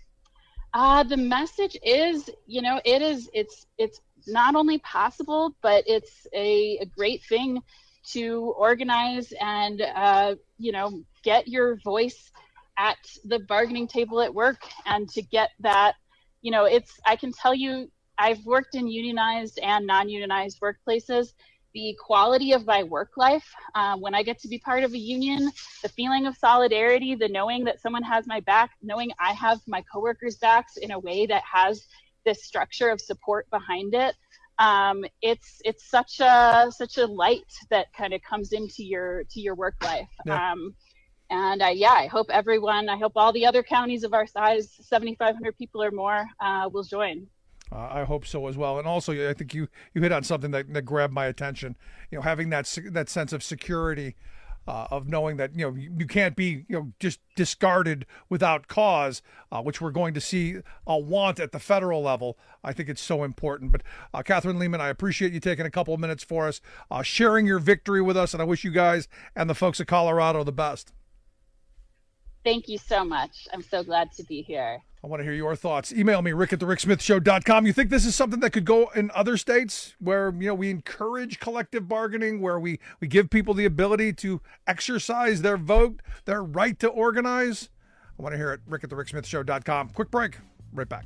Uh, the message is, you know, it is, it's, it's not only possible, but it's a, a great thing to organize and, uh, you know, get your voice at the bargaining table at work, and to get that, you know, it's, I can tell you, I've worked in unionized and non-unionized workplaces. The quality of my work life, uh, when I get to be part of a union, the feeling of solidarity, the knowing that someone has my back, knowing I have my coworkers' backs in a way that has this structure of support behind it. Um, it's it's such a such a light that kind of comes into your to your work life. Yeah. Um, and I, yeah, I hope everyone, I hope all the other counties of our size, seventy-five hundred people or more, uh, will join. Uh, I hope so as well. And also, I think you, you hit on something that, that grabbed my attention. You know, having that that sense of security, uh, of knowing that, you know, you, you can't be, you know, just discarded without cause, uh, which we're going to see a want at the federal level. I think it's so important. But uh, Catherine Lehman, I appreciate you taking a couple of minutes for us, uh, sharing your victory with us, and I wish you guys and the folks of Colorado the best. Thank you so much. I'm so glad to be here. I want to hear your thoughts. Email me, rick at the rick smith show dot com. You think this is something that could go in other states where, you know, we encourage collective bargaining, where we, we give people the ability to exercise their vote, their right to organize? I want to hear it, rick at the rick smith show dot com. Quick break. Right back.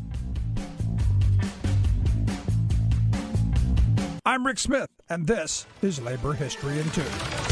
I'm Rick Smith, and this is Labor History in Two.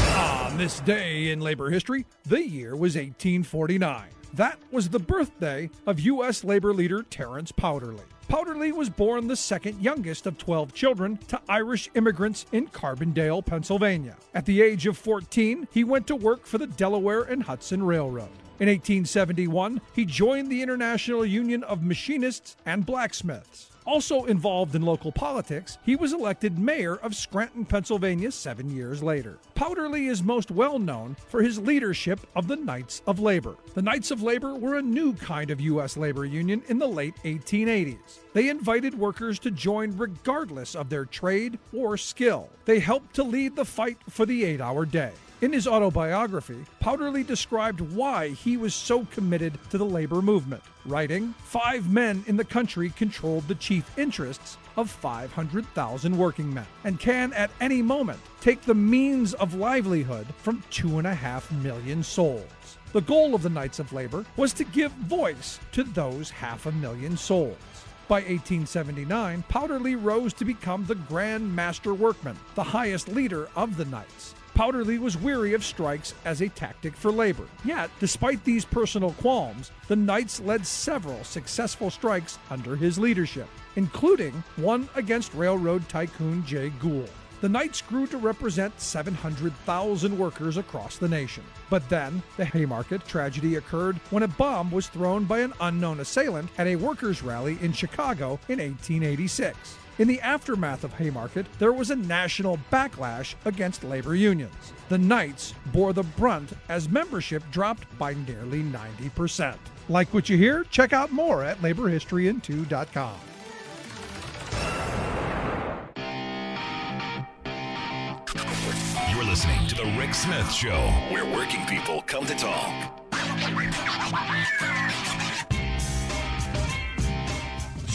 On this day in labor history, the year was eighteen forty-nine. That was the birthday of U S labor leader Terence Powderly. Powderly was born the second youngest of twelve children to Irish immigrants in Carbondale, Pennsylvania. At the age of fourteen, he went to work for the Delaware and Hudson Railroad. In eighteen seventy-one, he joined the International Union of Machinists and Blacksmiths. Also involved in local politics, he was elected mayor of Scranton, Pennsylvania seven years later. Powderly is most well known for his leadership of the Knights of Labor. The Knights of Labor were a new kind of U S labor union in the late eighteen eighties. They invited workers to join regardless of their trade or skill. They helped to lead the fight for the eight-hour day. In his autobiography, Powderly described why he was so committed to the labor movement, writing, "Five men in the country controlled the chief interests of five hundred thousand working men, and can at any moment take the means of livelihood from two and a half million souls." The goal of the Knights of Labor was to give voice to those half a million souls. By eighteen seventy-nine, Powderly rose to become the Grand Master Workman, the highest leader of the Knights. Powderly was weary of strikes as a tactic for labor. Yet, despite these personal qualms, the Knights led several successful strikes under his leadership, including one against railroad tycoon Jay Gould. The Knights grew to represent seven hundred thousand workers across the nation. But then, the Haymarket tragedy occurred when a bomb was thrown by an unknown assailant at a workers' rally in Chicago in eighteen eighty-six. In the aftermath of Haymarket, there was a national backlash against labor unions. The Knights bore the brunt as membership dropped by nearly ninety percent. Like what you hear? Check out more at labor history in two dot com. You're listening to The Rick Smith Show, where working people come to talk.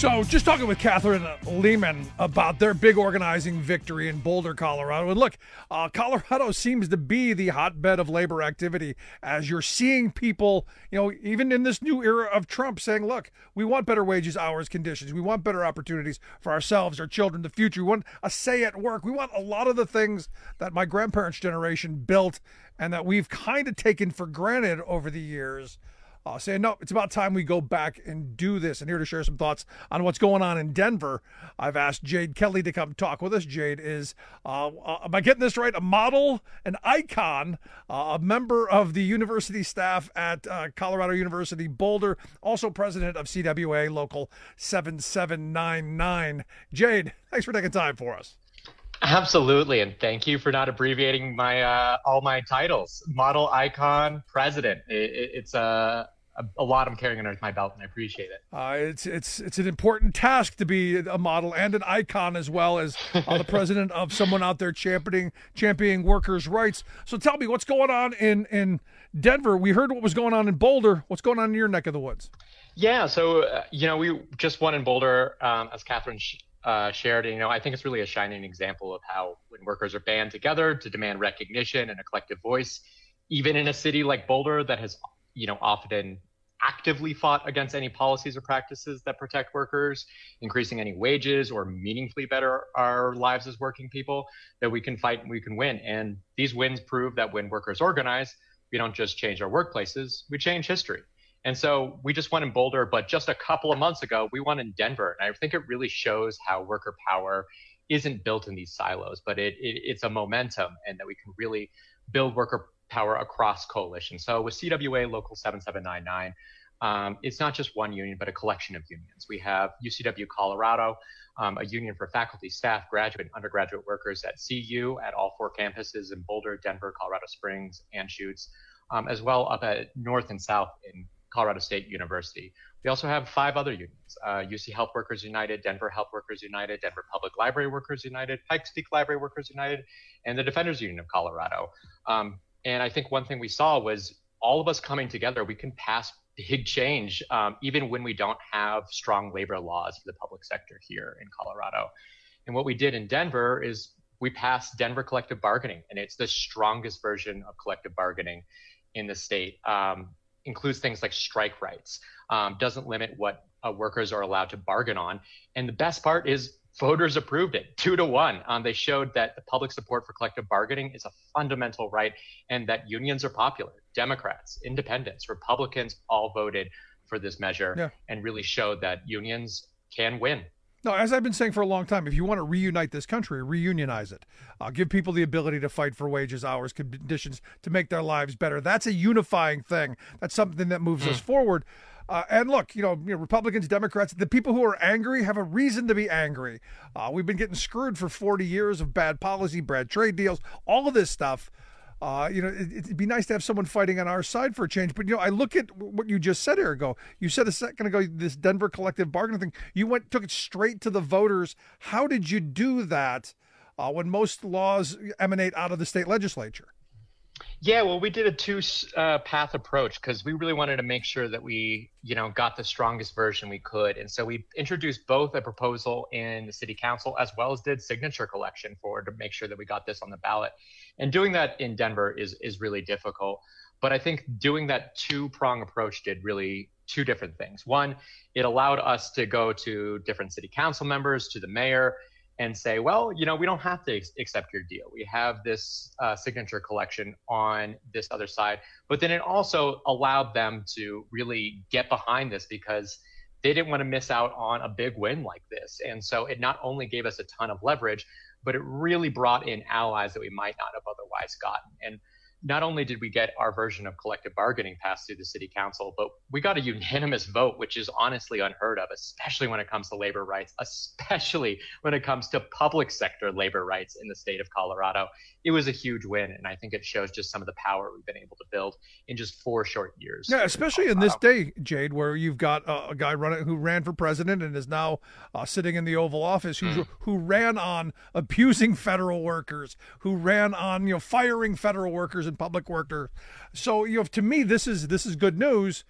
So just talking with Catherine Lehman about their big organizing victory in Boulder, Colorado. And look, uh, Colorado seems to be the hotbed of labor activity as you're seeing people, you know, even in this new era of Trump saying, look, we want better wages, hours, conditions. We want better opportunities for ourselves, our children, the future. We want a say at work. We want a lot of the things that my grandparents' generation built and that we've kind of taken for granted over the years. Uh, saying, no, it's about time we go back and do this. And here to share some thoughts on what's going on in Denver, I've asked Jade Kelly to come talk with us. Jade is, uh, uh, am I getting this right, a model, an icon, uh, a member of the university staff at uh, Colorado University Boulder, also president of C W A Local seven seven nine nine. Jade, thanks for taking time for us. Absolutely, and thank you for not abbreviating my uh, all my titles. Model, icon, president. It, it, it's a, a a lot I'm carrying underneath my belt, and I appreciate it. Uh, it's it's it's an important task to be a model and an icon as well as uh, the president of someone out there championing championing workers' rights. So tell me, what's going on in in Denver? We heard what was going on in Boulder. What's going on in your neck of the woods? Yeah, so uh, you know, we just won in Boulder, um, as Catherine sh- uh, shared. You know, I think it's really a shining example of how when workers are band together to demand recognition and a collective voice, even in a city like Boulder that has, you know, often actively fought against any policies or practices that protect workers, increasing any wages or meaningfully better our lives as working people, that we can fight and we can win. And these wins prove that when workers organize, we don't just change our workplaces, we change history. And so we just won in Boulder, but just a couple of months ago, we won in Denver. And I think it really shows how worker power isn't built in these silos, but it, it it's a momentum, and that we can really build worker power across coalitions. So with C W A Local seven seven nine nine, um, it's not just one union, but a collection of unions. We have U C W Colorado, um, a union for faculty, staff, graduate, and undergraduate workers at C U at all four campuses in Boulder, Denver, Colorado Springs, Anschutz, um, as well up at North and South in Colorado State University. We also have five other unions, uh, U C Health Workers United, Denver Health Workers United, Denver Public Library Workers United, Pikes Peak Library Workers United, and the Defenders Union of Colorado. Um, and I think one thing we saw was all of us coming together, we can pass big change, um, even when we don't have strong labor laws for the public sector here in Colorado. And what we did in Denver is we passed Denver collective bargaining, and it's the strongest version of collective bargaining in the state. Um, includes things like strike rights, um, doesn't limit what uh, workers are allowed to bargain on. And the best part is voters approved it, two to one. Um, they showed that the public support for collective bargaining is a fundamental right, and that unions are popular. Democrats, independents, Republicans all voted for this measure, yeah, and really showed that unions can win. No, as I've been saying for a long time, if you want to reunite this country, reunionize it. Uh, give people the ability to fight for wages, hours, conditions to make their lives better. That's a unifying thing. That's something that moves mm. us forward. Uh, and look, you know, you know, Republicans, Democrats, the people who are angry have a reason to be angry. Uh, we've been getting screwed for forty years of bad policy, bad trade deals, all of this stuff. Uh, you know, it, it'd be nice to have someone fighting on our side for a change. But, you know, I look at what you just said here ago. You said a second ago, this Denver collective bargaining thing, you went, took it straight to the voters. How did you do that uh, when most laws emanate out of the state legislature? Yeah, well, we did a two uh, path approach because we really wanted to make sure that we, you know, got the strongest version we could. And so we introduced both a proposal in the city council as well as did signature collection for to make sure that we got this on the ballot. And doing that in Denver is is really difficult. But I think doing that two-prong approach did really two different things. One, it allowed us to go to different city council members, to the mayor, and say, well, you know, we don't have to ex- accept your deal. We have this uh, signature collection on this other side. But then it also allowed them to really get behind this because they didn't want to miss out on a big win like this. And so it not only gave us a ton of leverage, but it really brought in allies that we might not have otherwise gotten. And not only did we get our version of collective bargaining passed through the city council, but we got a unanimous vote, which is honestly unheard of, especially when it comes to labor rights, especially when it comes to public sector labor rights in the state of Colorado. It was a huge win, and I think it shows just some of the power we've been able to build in just four short years. Yeah, especially in this day, Jade, where you've got a, a guy running who ran for president and is now uh, sitting in the Oval Office, who mm. who ran on abusing federal workers, who ran on you know firing federal workers and public workers. So you know, to me, this is this is good news.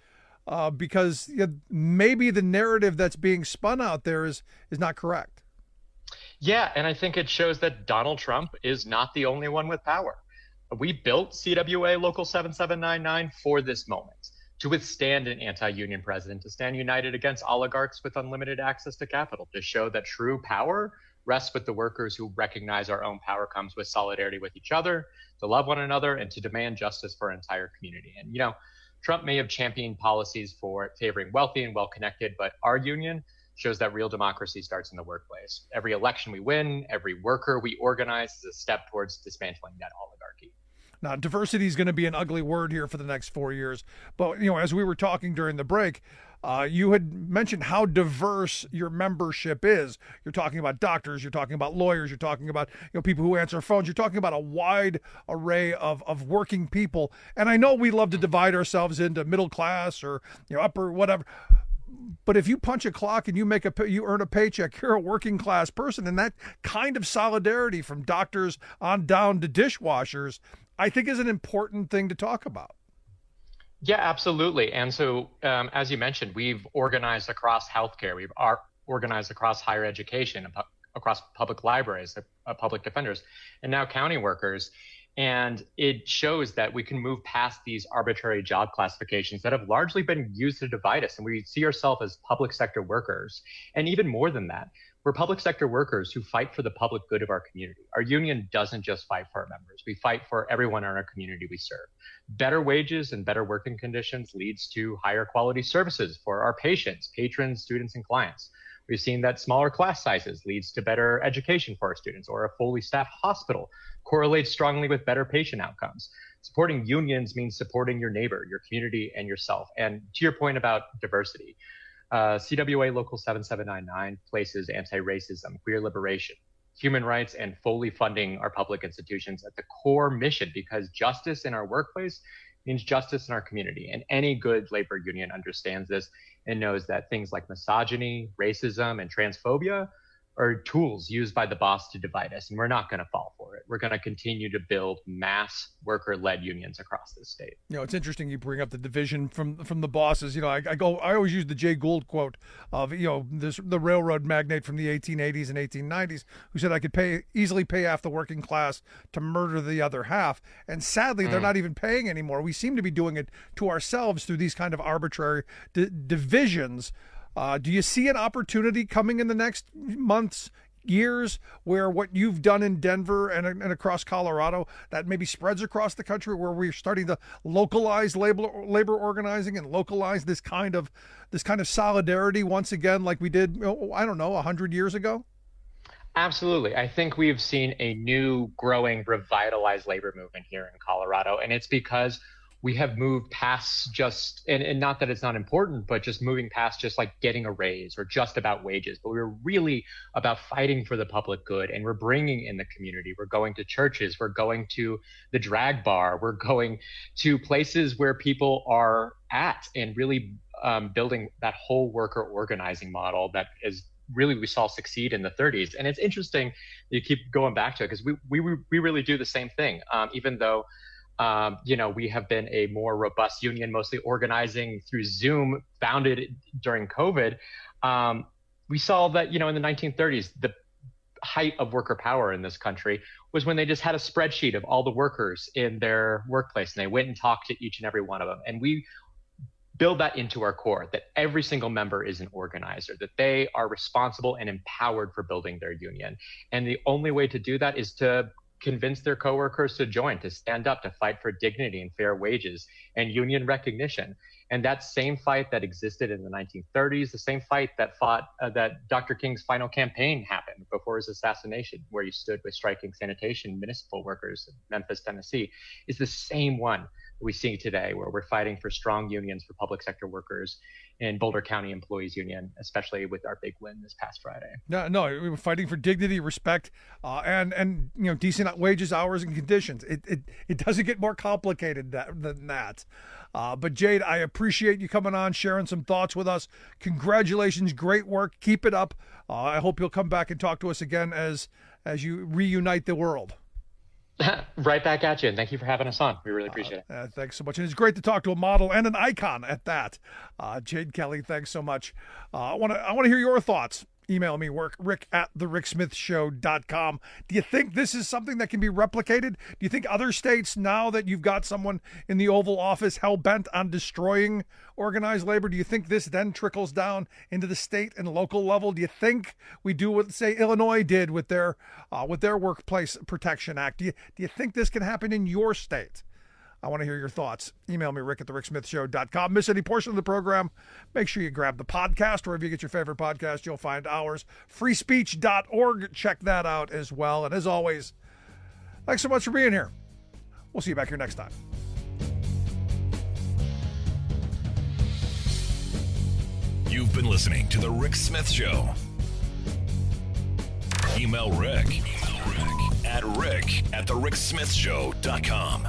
uh, because you know, maybe the narrative that's being spun out there is is not correct. Yeah, and I think it shows that Donald Trump is not the only one with power. We built C W A Local seven seven nine nine for this moment, to withstand an anti-union president, to stand united against oligarchs with unlimited access to capital, to show that true power rests with the workers who recognize our own power comes with solidarity with each other, to love one another, and to demand justice for our entire community. And, you know, Trump may have championed policies for favoring wealthy and well-connected, but our union shows that real democracy starts in the workplace. Every election we win, every worker we organize is a step towards dismantling that oligarchy. Now, diversity is going to be an ugly word here for the next four years. But, you know, as we were talking during the break, uh, you had mentioned how diverse your membership is. You're talking about doctors, you're talking about lawyers, you're talking about, you know, people who answer phones. You're talking about a wide array of, of working people. And I know we love to divide ourselves into middle class or, you know, upper whatever. But if you punch a clock and you make a you earn a paycheck, you're a working class person, and that kind of solidarity from doctors on down to dishwashers, I think, is an important thing to talk about. Yeah, absolutely. And so, um, as you mentioned, we've organized across healthcare, we've are organized across higher education, across public libraries, uh, public defenders, and now county workers. And it shows that we can move past these arbitrary job classifications that have largely been used to divide us. And we see ourselves as public sector workers. And even more than that, we're public sector workers who fight for the public good of our community. Our union doesn't just fight for our members. We fight for everyone in our community we serve. Better wages and better working conditions leads to higher quality services for our patients, patrons, students, and clients. We've seen that smaller class sizes leads to better education for our students, or a fully staffed hospital correlates strongly with better patient outcomes. Supporting unions means supporting your neighbor, your community, and yourself. And to your point about diversity, uh, C W A Local seven seven nine nine places anti-racism, queer liberation, human rights, and fully funding our public institutions at the core mission, because justice in our workplace means justice in our community. And any good labor union understands this and knows that things like misogyny, racism, and transphobia are tools used by the boss to divide us, and we're not going to fall for it. We're going to continue to build mass worker-led unions across this state. You know, it's interesting you bring up the division from from the bosses. You know, I, I go, I always use the Jay Gould quote of, you know, this the railroad magnate from the eighteen eighties and eighteen nineties who said I could pay easily pay half the working class to murder the other half. And sadly, mm. they're not even paying anymore. We seem to be doing it to ourselves through these kind of arbitrary di- divisions. Uh, do you see an opportunity coming in the next months, years, where what you've done in Denver and, and across Colorado, that maybe spreads across the country, where we're starting to localize labor, labor organizing and localize this kind of this kind of solidarity once again, like we did, I don't know, a hundred years ago? Absolutely. I think we've seen a new, growing, revitalized labor movement here in Colorado, and it's because we have moved past just, and, and not that it's not important, but just moving past just like getting a raise or just about wages. But we're really about fighting for the public good, and we're bringing in the community. We're going to churches. We're going to the drag bar. We're going to places where people are at, and really um, building that whole worker organizing model that is really we saw succeed in the thirties. And it's interesting you keep going back to it, because we, we, we really do the same thing, um, even though Um, you know, we have been a more robust union, mostly organizing through Zoom, founded during COVID. Um, we saw that, you know, in the nineteen thirties, the height of worker power in this country was when they just had a spreadsheet of all the workers in their workplace, and they went and talked to each and every one of them. And we build that into our core, that every single member is an organizer, that they are responsible and empowered for building their union. And the only way to do that is to convince their coworkers to join, to stand up, to fight for dignity and fair wages and union recognition. And that same fight that existed in the nineteen thirties, the same fight that fought uh, that Doctor King's final campaign happened before his assassination, where he stood with striking sanitation municipal workers in Memphis, Tennessee, is the same one we see today, where we're fighting for strong unions for public sector workers in Boulder County Employees Union, especially with our big win this past Friday. No, no, we were fighting for dignity, respect, uh, and and you know, decent wages, hours, and conditions. It it it doesn't get more complicated that, than that. Uh, but Jade, I appreciate you coming on, sharing some thoughts with us. Congratulations, great work, keep it up. Uh, I hope you'll come back and talk to us again as as you reunite the world. Right back at you, and thank you for having us on. We really appreciate it. Uh, uh, thanks so much. And it's great to talk to a model and an icon at that. Uh, Jade Kelly, thanks so much. Uh, I want to I want to hear your thoughts. Email me, work, rick at the rick smith show dot com. Do you think this is something that can be replicated? Do you think other states, now that you've got someone in the Oval Office hell-bent on destroying organized labor, do you think this then trickles down into the state and local level? Do you think we do what, say, Illinois did with their uh, with their Workplace Protection Act? Do you, do you think this can happen in your state? I want to hear your thoughts. Email me, rick at the rick smith show dot com. Miss any portion of the program, make sure you grab the podcast. Wherever you get your favorite podcast, you'll find ours. free speech dot org. Check that out as well. And as always, thanks so much for being here. We'll see you back here next time. You've been listening to The Rick Smith Show. Email Rick, Email Rick at rick at the rick smith show dot com.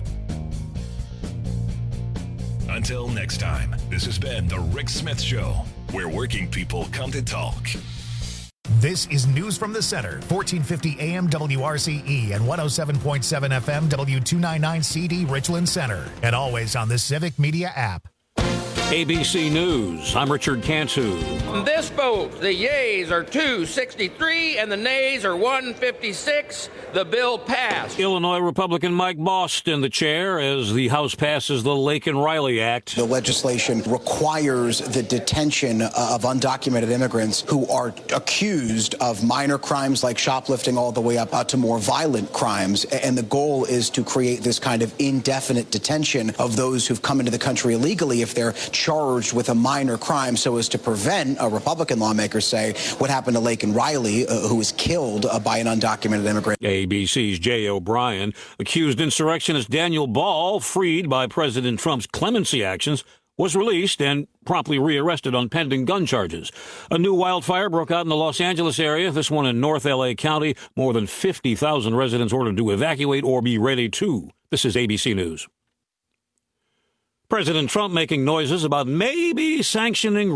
Until next time, this has been The Rick Smith Show, where working people come to talk. This is News from the Center, fourteen fifty A M W R C E and one oh seven point seven F M W two ninety-nine C D Richland Center, and always on the Civic Media app. A B C News, I'm Richard Cantu. On this vote, the yeas are two sixty-three and the nays are one fifty-six. The bill passed. Illinois Republican Mike Bost in the chair as the House passes the Laken Riley Act. The legislation requires the detention of undocumented immigrants who are accused of minor crimes like shoplifting all the way up to more violent crimes. And the goal is to create this kind of indefinite detention of those who've come into the country illegally if they're charged with a minor crime, so as to prevent, a Republican lawmaker say, what happened to Laken Riley, uh, who was killed uh, by an undocumented immigrant. A B C's Jay O'Brien. Accused insurrectionist Daniel Ball, freed by President Trump's clemency actions, was released and promptly rearrested on pending gun charges. A new wildfire broke out in the Los Angeles area, this one in North L A County. More than fifty thousand residents ordered to evacuate or be ready to. This is A B C News. President Trump making noises about maybe sanctioning